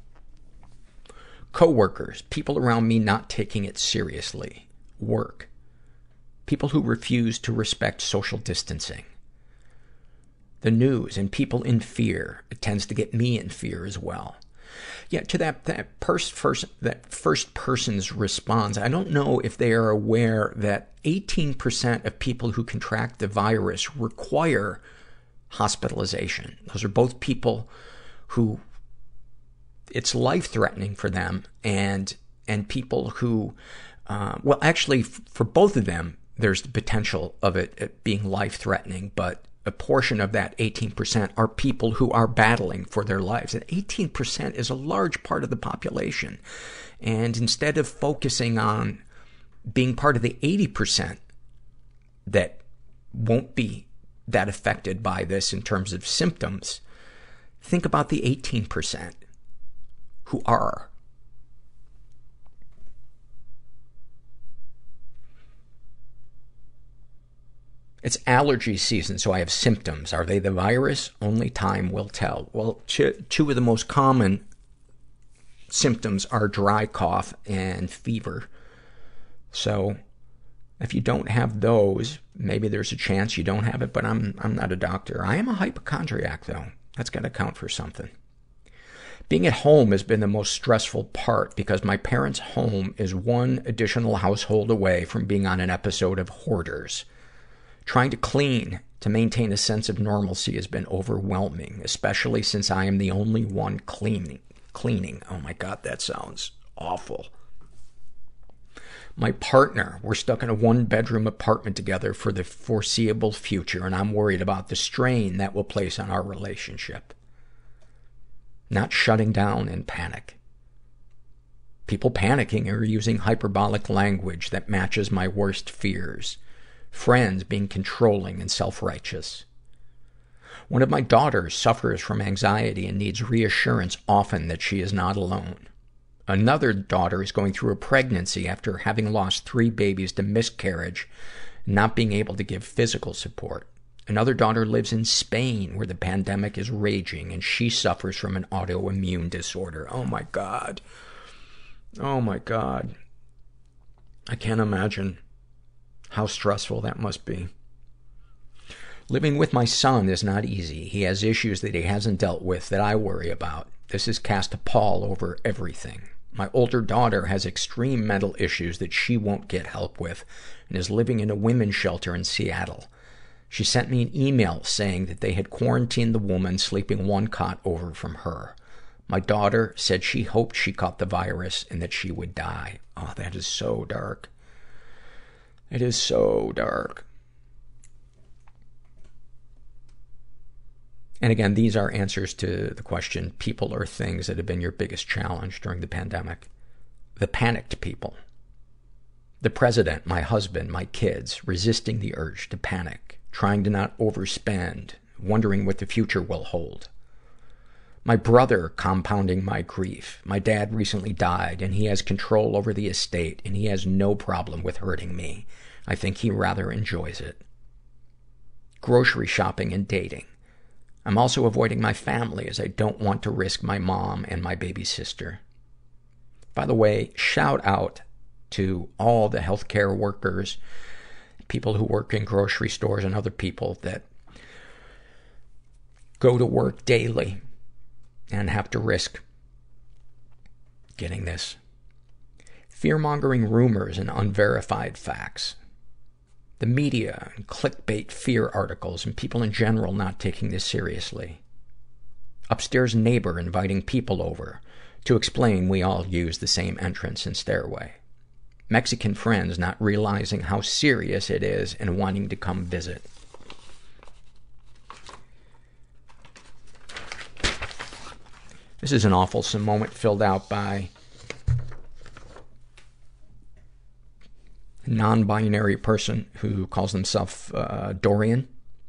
Coworkers, people around me not taking it seriously. Work. People who refuse to respect social distancing. The news and people in fear. It tends to get me in fear as well. Yeah, to that first person's response, I don't know if they are aware that 18% of people who contract the virus require hospitalization. Those are both people who it's life-threatening for them, and people who Well, actually, for both of them, there's the potential of it being life-threatening, but a portion of that 18% are people who are battling for their lives. And 18% is a large part of the population. And instead of focusing on being part of the 80% that won't be that affected by this in terms of symptoms, think about the 18% who are. It's allergy season, so I have symptoms. Are they the virus? Only time will tell. Well, two of the most common symptoms are dry cough and fever. So if you don't have those, maybe there's a chance you don't have it, but I'm not a doctor. I am a hypochondriac, though. That's got to count for something. Being at home has been the most stressful part because my parents' home is one additional household away from being on an episode of Hoarders. Trying to clean to maintain a sense of normalcy has been overwhelming, especially since I am the only one cleaning. Oh my God, that sounds awful. My partner, we're stuck in a one-bedroom apartment together for the foreseeable future, and I'm worried about the strain that will place on our relationship. Not shutting down in panic. People panicking or using hyperbolic language that matches my worst fears. Friends being controlling and self-righteous. One of my daughters suffers from anxiety and needs reassurance often that she is not alone. Another daughter is going through a pregnancy after having lost 3 babies to miscarriage and not being able to give physical support. Another daughter lives in Spain where the pandemic is raging and she suffers from an autoimmune disorder. Oh my God. Oh my God. I can't imagine how stressful that must be. Living with my son is not easy. He has issues that he hasn't dealt with that I worry about. This has cast a pall over everything. My older daughter has extreme mental issues that she won't get help with and is living in a women's shelter in Seattle. She sent me an email saying that they had quarantined the woman sleeping one cot over from her. My daughter said she hoped she caught the virus and that she would die. Oh, that is so dark. It is so dark. And again, these are answers to the question, people or things that have been your biggest challenge during the pandemic. The panicked people. The president, my husband, my kids, resisting the urge to panic, trying to not overspend, wondering what the future will hold. My brother compounding my grief. My dad recently died and he has control over the estate and he has no problem with hurting me. I think he rather enjoys it. Grocery shopping and dating. I'm also avoiding my family as I don't want to risk my mom and my baby sister. By the way, shout out to all the healthcare workers, people who work in grocery stores and other people that go to work daily and have to risk getting this. Fear-mongering rumors and unverified facts. The media and clickbait fear articles and people in general not taking this seriously. Upstairs neighbor inviting people over to explain we all use the same entrance and stairway. Mexican friends not realizing how serious it is and wanting to come visit. This is an awfulsome moment filled out by a non-binary person who calls themselves Dorian.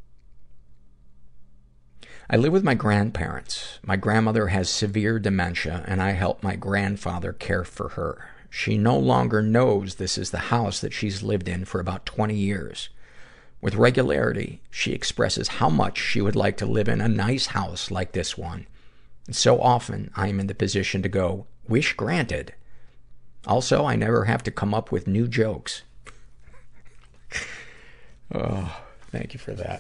I live with my grandparents. My grandmother has severe dementia, and I help my grandfather care for her. She no longer knows this is the house that she's lived in for about 20 years. With regularity, she expresses how much she would like to live in a nice house like this one. And so often, I am in the position to go, wish granted. Also, I never have to come up with new jokes. Oh, thank you for that.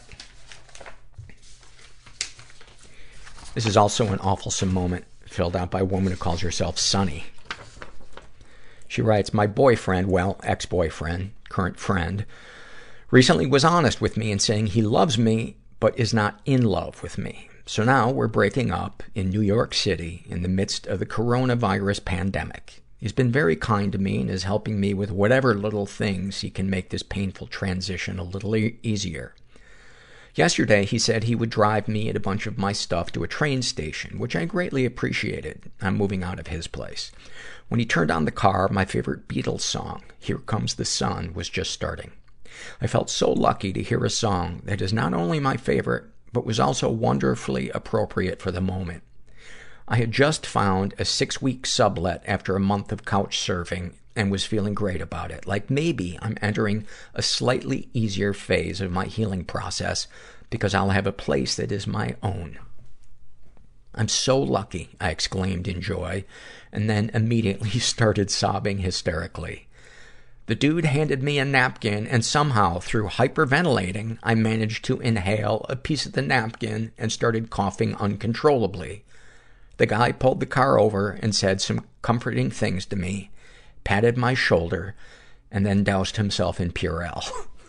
This is also an awfulsome moment filled out by a woman who calls herself Sunny. She writes, my boyfriend, well, ex-boyfriend, current friend, recently was honest with me in saying he loves me, but is not in love with me. So now we're breaking up in New York City in the midst of the coronavirus pandemic. He's been very kind to me and is helping me with whatever little things he can make this painful transition a little easier. Yesterday, he said he would drive me and a bunch of my stuff to a train station, which I greatly appreciated. I'm moving out of his place. When he turned on the car, my favorite Beatles song, Here Comes the Sun, was just starting. I felt so lucky to hear a song that is not only my favorite, but was also wonderfully appropriate for the moment. I had just found a 6-week sublet after a month of couch surfing and was feeling great about it. Like maybe I'm entering a slightly easier phase of my healing process because I'll have a place that is my own. I'm so lucky, I exclaimed in joy, and then immediately started sobbing hysterically. The dude handed me a napkin, and somehow, through hyperventilating, I managed to inhale a piece of the napkin and started coughing uncontrollably. The guy pulled the car over and said some comforting things to me, patted my shoulder, and then doused himself in Purell.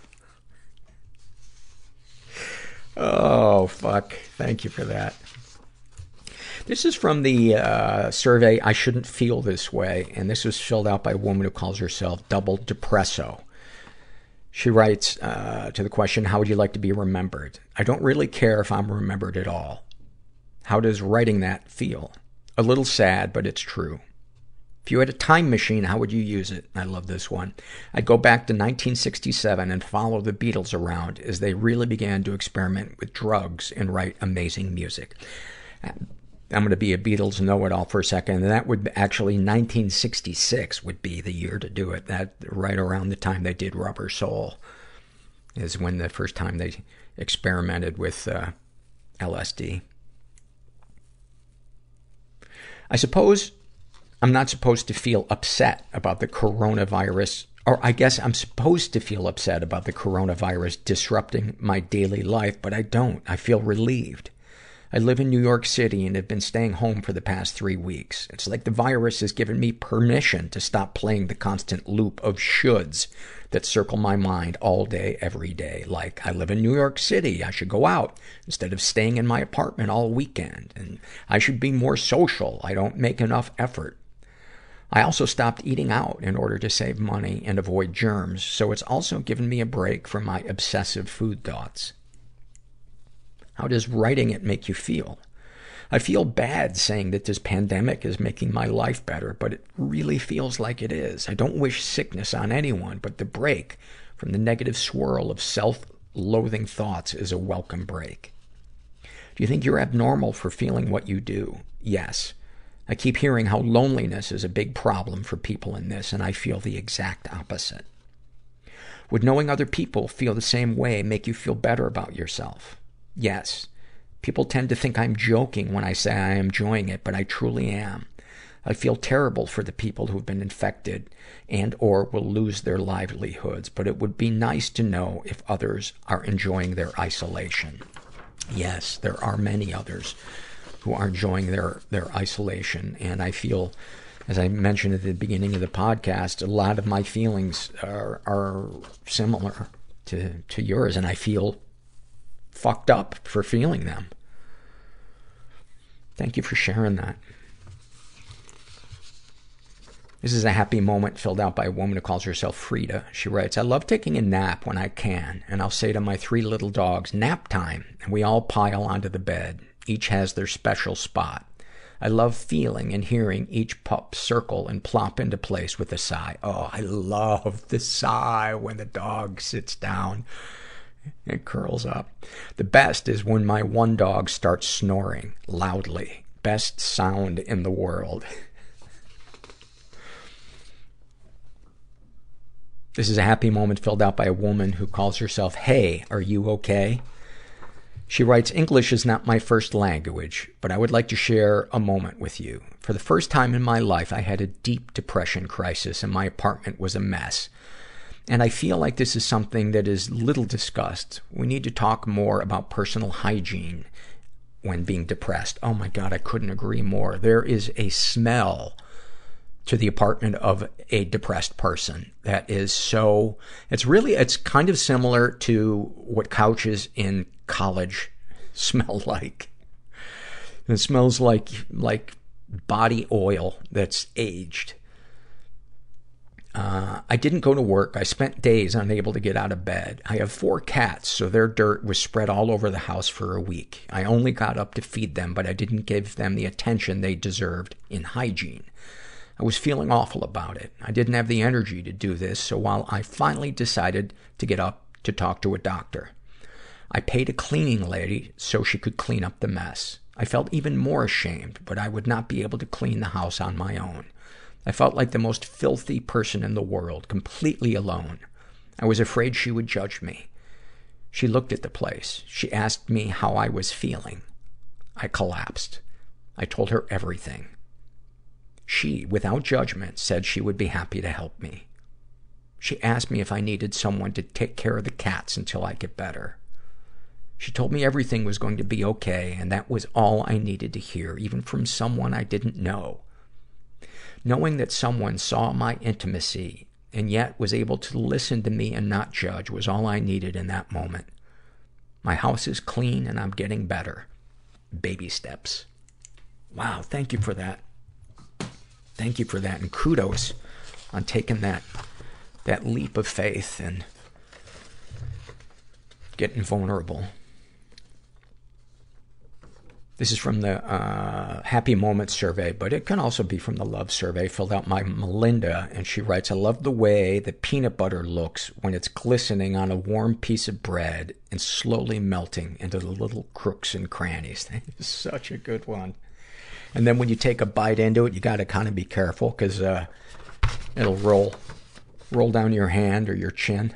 Oh, fuck. Thank you for that. This is from the survey, I Shouldn't Feel This Way, and this was filled out by a woman who calls herself Double Depresso. She writes to the question, how would you like to be remembered? I don't really care if I'm remembered at all. How does writing that feel? A little sad, but it's true. If you had a time machine, how would you use it? I love this one. I'd go back to 1967 and follow the Beatles around as they really began to experiment with drugs and write amazing music. I'm going to be a Beatles know-it-all for a second, and that would actually 1966 would be the year to do it. That right around the time they did Rubber Soul is when the first time they experimented with LSD. I suppose I'm not supposed to feel upset about the coronavirus, or I guess I'm supposed to feel upset about the coronavirus disrupting my daily life, but I don't. I feel relieved. I live in New York City and have been staying home for the past 3 weeks. It's like the virus has given me permission to stop playing the constant loop of shoulds that circle my mind all day, every day. Like, I live in New York City. I should go out instead of staying in my apartment all weekend. And I should be more social. I don't make enough effort. I also stopped eating out in order to save money and avoid germs, so it's also given me a break from my obsessive food thoughts. How does writing it make you feel? I feel bad saying that this pandemic is making my life better, but it really feels like it is. I don't wish sickness on anyone, but the break from the negative swirl of self-loathing thoughts is a welcome break. Do you think you're abnormal for feeling what you do? Yes. I keep hearing how loneliness is a big problem for people in this, and I feel the exact opposite. Would knowing other people feel the same way make you feel better about yourself? Yes. People tend to think I'm joking when I say I am enjoying it, but I truly am. I feel terrible for the people who've been infected and or will lose their livelihoods, but it would be nice to know if others are enjoying their isolation. Yes, there are many others who are enjoying their isolation, and I feel, as I mentioned at the beginning of the podcast, a lot of my feelings are similar to yours, and I feel fucked up for feeling them. Thank you for sharing that. This is a happy moment filled out by a woman who calls herself Frida. She writes, I love taking a nap when I can, and I'll say to my 3 little dogs, nap time, and we all pile onto the bed. Each has their special spot. I love feeling and hearing each pup circle and plop into place with a sigh. Oh, I love the sigh when the dog sits down and curls up. The best is when my one dog starts snoring loudly. Best sound in the world. This is a happy moment filled out by a woman who calls herself, Hey, are you okay? She writes, English is not my first language, but I would like to share a moment with you. For the first time in my life, I had a deep depression crisis and my apartment was a mess. And I feel like this is something that is little discussed. We need to talk more about personal hygiene when being depressed. Oh my God, I couldn't agree more. There is a smell to the apartment of a depressed person that is so, it's kind of similar to what couches in college smell like. It smells like body oil that's aged. I didn't go to work. I spent days unable to get out of bed. I have 4 cats, so their dirt was spread all over the house for a week. I only got up to feed them, but I didn't give them the attention they deserved in hygiene. I was feeling awful about it. I didn't have the energy to do this, so while I finally decided to get up to talk to a doctor, I paid a cleaning lady so she could clean up the mess. I felt even more ashamed, but I would not be able to clean the house on my own. I felt like the most filthy person in the world, completely alone. I was afraid she would judge me. She looked at the place. She asked me how I was feeling. I collapsed. I told her everything. She, without judgment, said she would be happy to help me. She asked me if I needed someone to take care of the cats until I get better. She told me everything was going to be okay, and that was all I needed to hear, even from someone I didn't know. Knowing that someone saw my intimacy and yet was able to listen to me and not judge was all I needed in that moment. My house is clean and I'm getting better. Baby steps. Wow, thank you for that. Thank you for that, and kudos on taking that leap of faith and getting vulnerable. This is from the Happy Moments survey, but it can also be from the Love survey, filled out by Melinda, and she writes, I love the way the peanut butter looks when it's glistening on a warm piece of bread and slowly melting into the little crooks and crannies. That is such a good one. And then when you take a bite into it, you gotta kind of be careful, because it'll roll down your hand or your chin.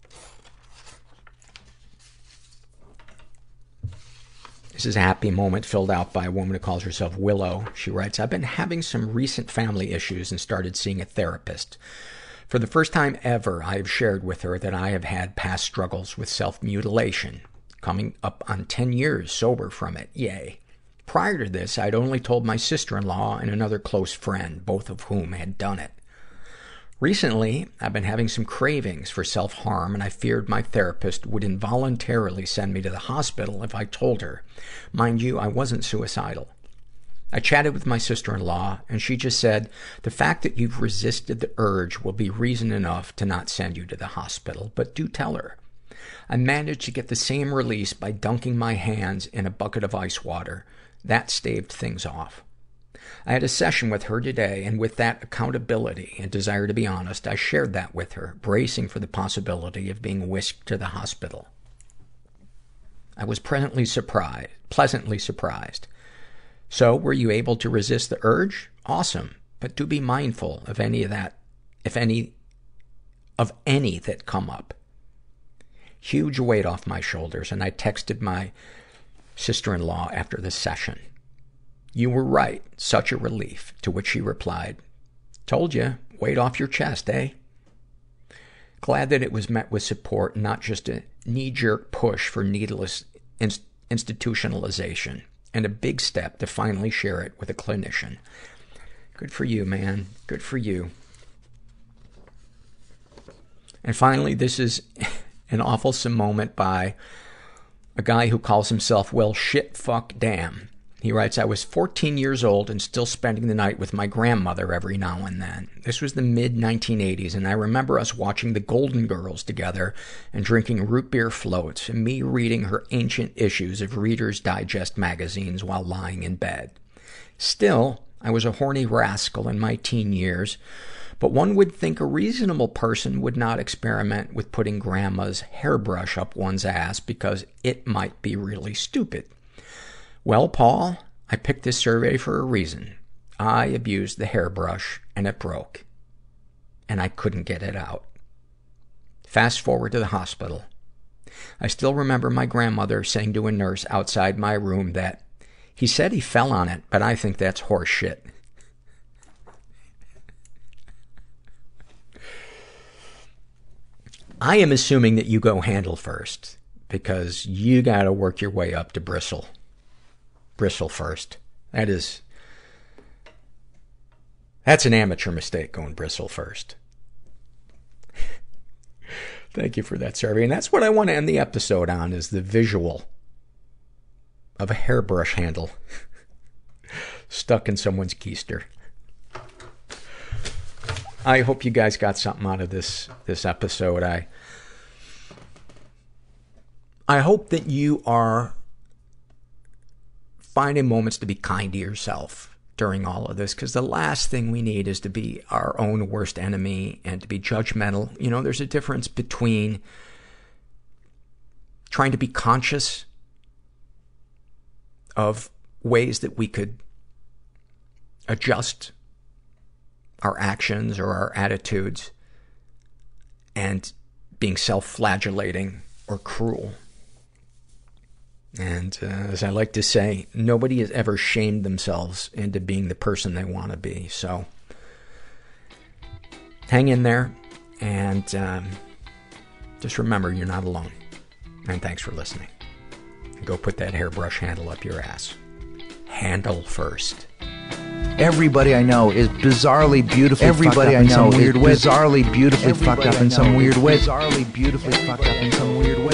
This is a happy moment filled out by a woman who calls herself Willow. She writes, I've been having some recent family issues and started seeing a therapist. For the first time ever, I have shared with her that I have had past struggles with self-mutilation, coming up on 10 years sober from it. Yay. Prior to this, I'd only told my sister-in-law and another close friend, both of whom had done it. Recently, I've been having some cravings for self-harm, and I feared my therapist would involuntarily send me to the hospital if I told her. Mind you, I wasn't suicidal. I chatted with my sister-in-law, and she just said, the fact that you've resisted the urge will be reason enough to not send you to the hospital, but do tell her. I managed to get the same release by dunking my hands in a bucket of ice water. That staved things off. I had a session with her today, and with that accountability and desire to be honest, I shared that with her, bracing for the possibility of being whisked to the hospital. I was pleasantly surprised. So, were you able to resist the urge? Awesome. But do be mindful of any of that, if any that come up. Huge weight off my shoulders, and I texted my sister-in-law after the session. You were right. Such a relief. To which she replied, told you, weight off your chest, eh? Glad that it was met with support, not just a knee-jerk push for needless institutionalization, and a big step to finally share it with a clinician. Good for you, man. Good for you. And finally, this is an awfulsome moment by a guy who calls himself, well, shit, fuck, damn. He writes, I was 14 years old and still spending the night with my grandmother every now and then. This was the mid-1980s, and I remember us watching The Golden Girls together and drinking root beer floats, and me reading her ancient issues of Reader's Digest magazines while lying in bed. Still, I was a horny rascal in my teen years, but one would think a reasonable person would not experiment with putting grandma's hairbrush up one's ass because it might be really stupid. Well, Paul, I picked this survey for a reason. I abused the hairbrush, and it broke. And I couldn't get it out. Fast forward to the hospital. I still remember my grandmother saying to a nurse outside my room that, he said he fell on it, but I think that's horse shit. I am assuming that you go handle first, because you gotta work your way up to bristle. Bristle first. That's an amateur mistake, going bristle first. Thank you for that survey. And that's what I want to end the episode on, is the visual of a hairbrush handle stuck in someone's keister. I hope you guys got something out of this episode. I hope that you are finding moments to be kind to yourself during all of this, because the last thing we need is to be our own worst enemy and to be judgmental. You know, there's a difference between trying to be conscious of ways that we could adjust our actions or our attitudes and being self-flagellating or cruel. And as I like to say, nobody has ever shamed themselves into being the person they want to be. So hang in there, and just remember you're not alone. And thanks for listening. Go put that hairbrush handle up your ass. Handle first. Everybody I know is bizarrely beautifully fucked up in some weird way. Bizarrely beautifully fucked up in some weird way. Bizarrely beautifully fucked up in some weird way.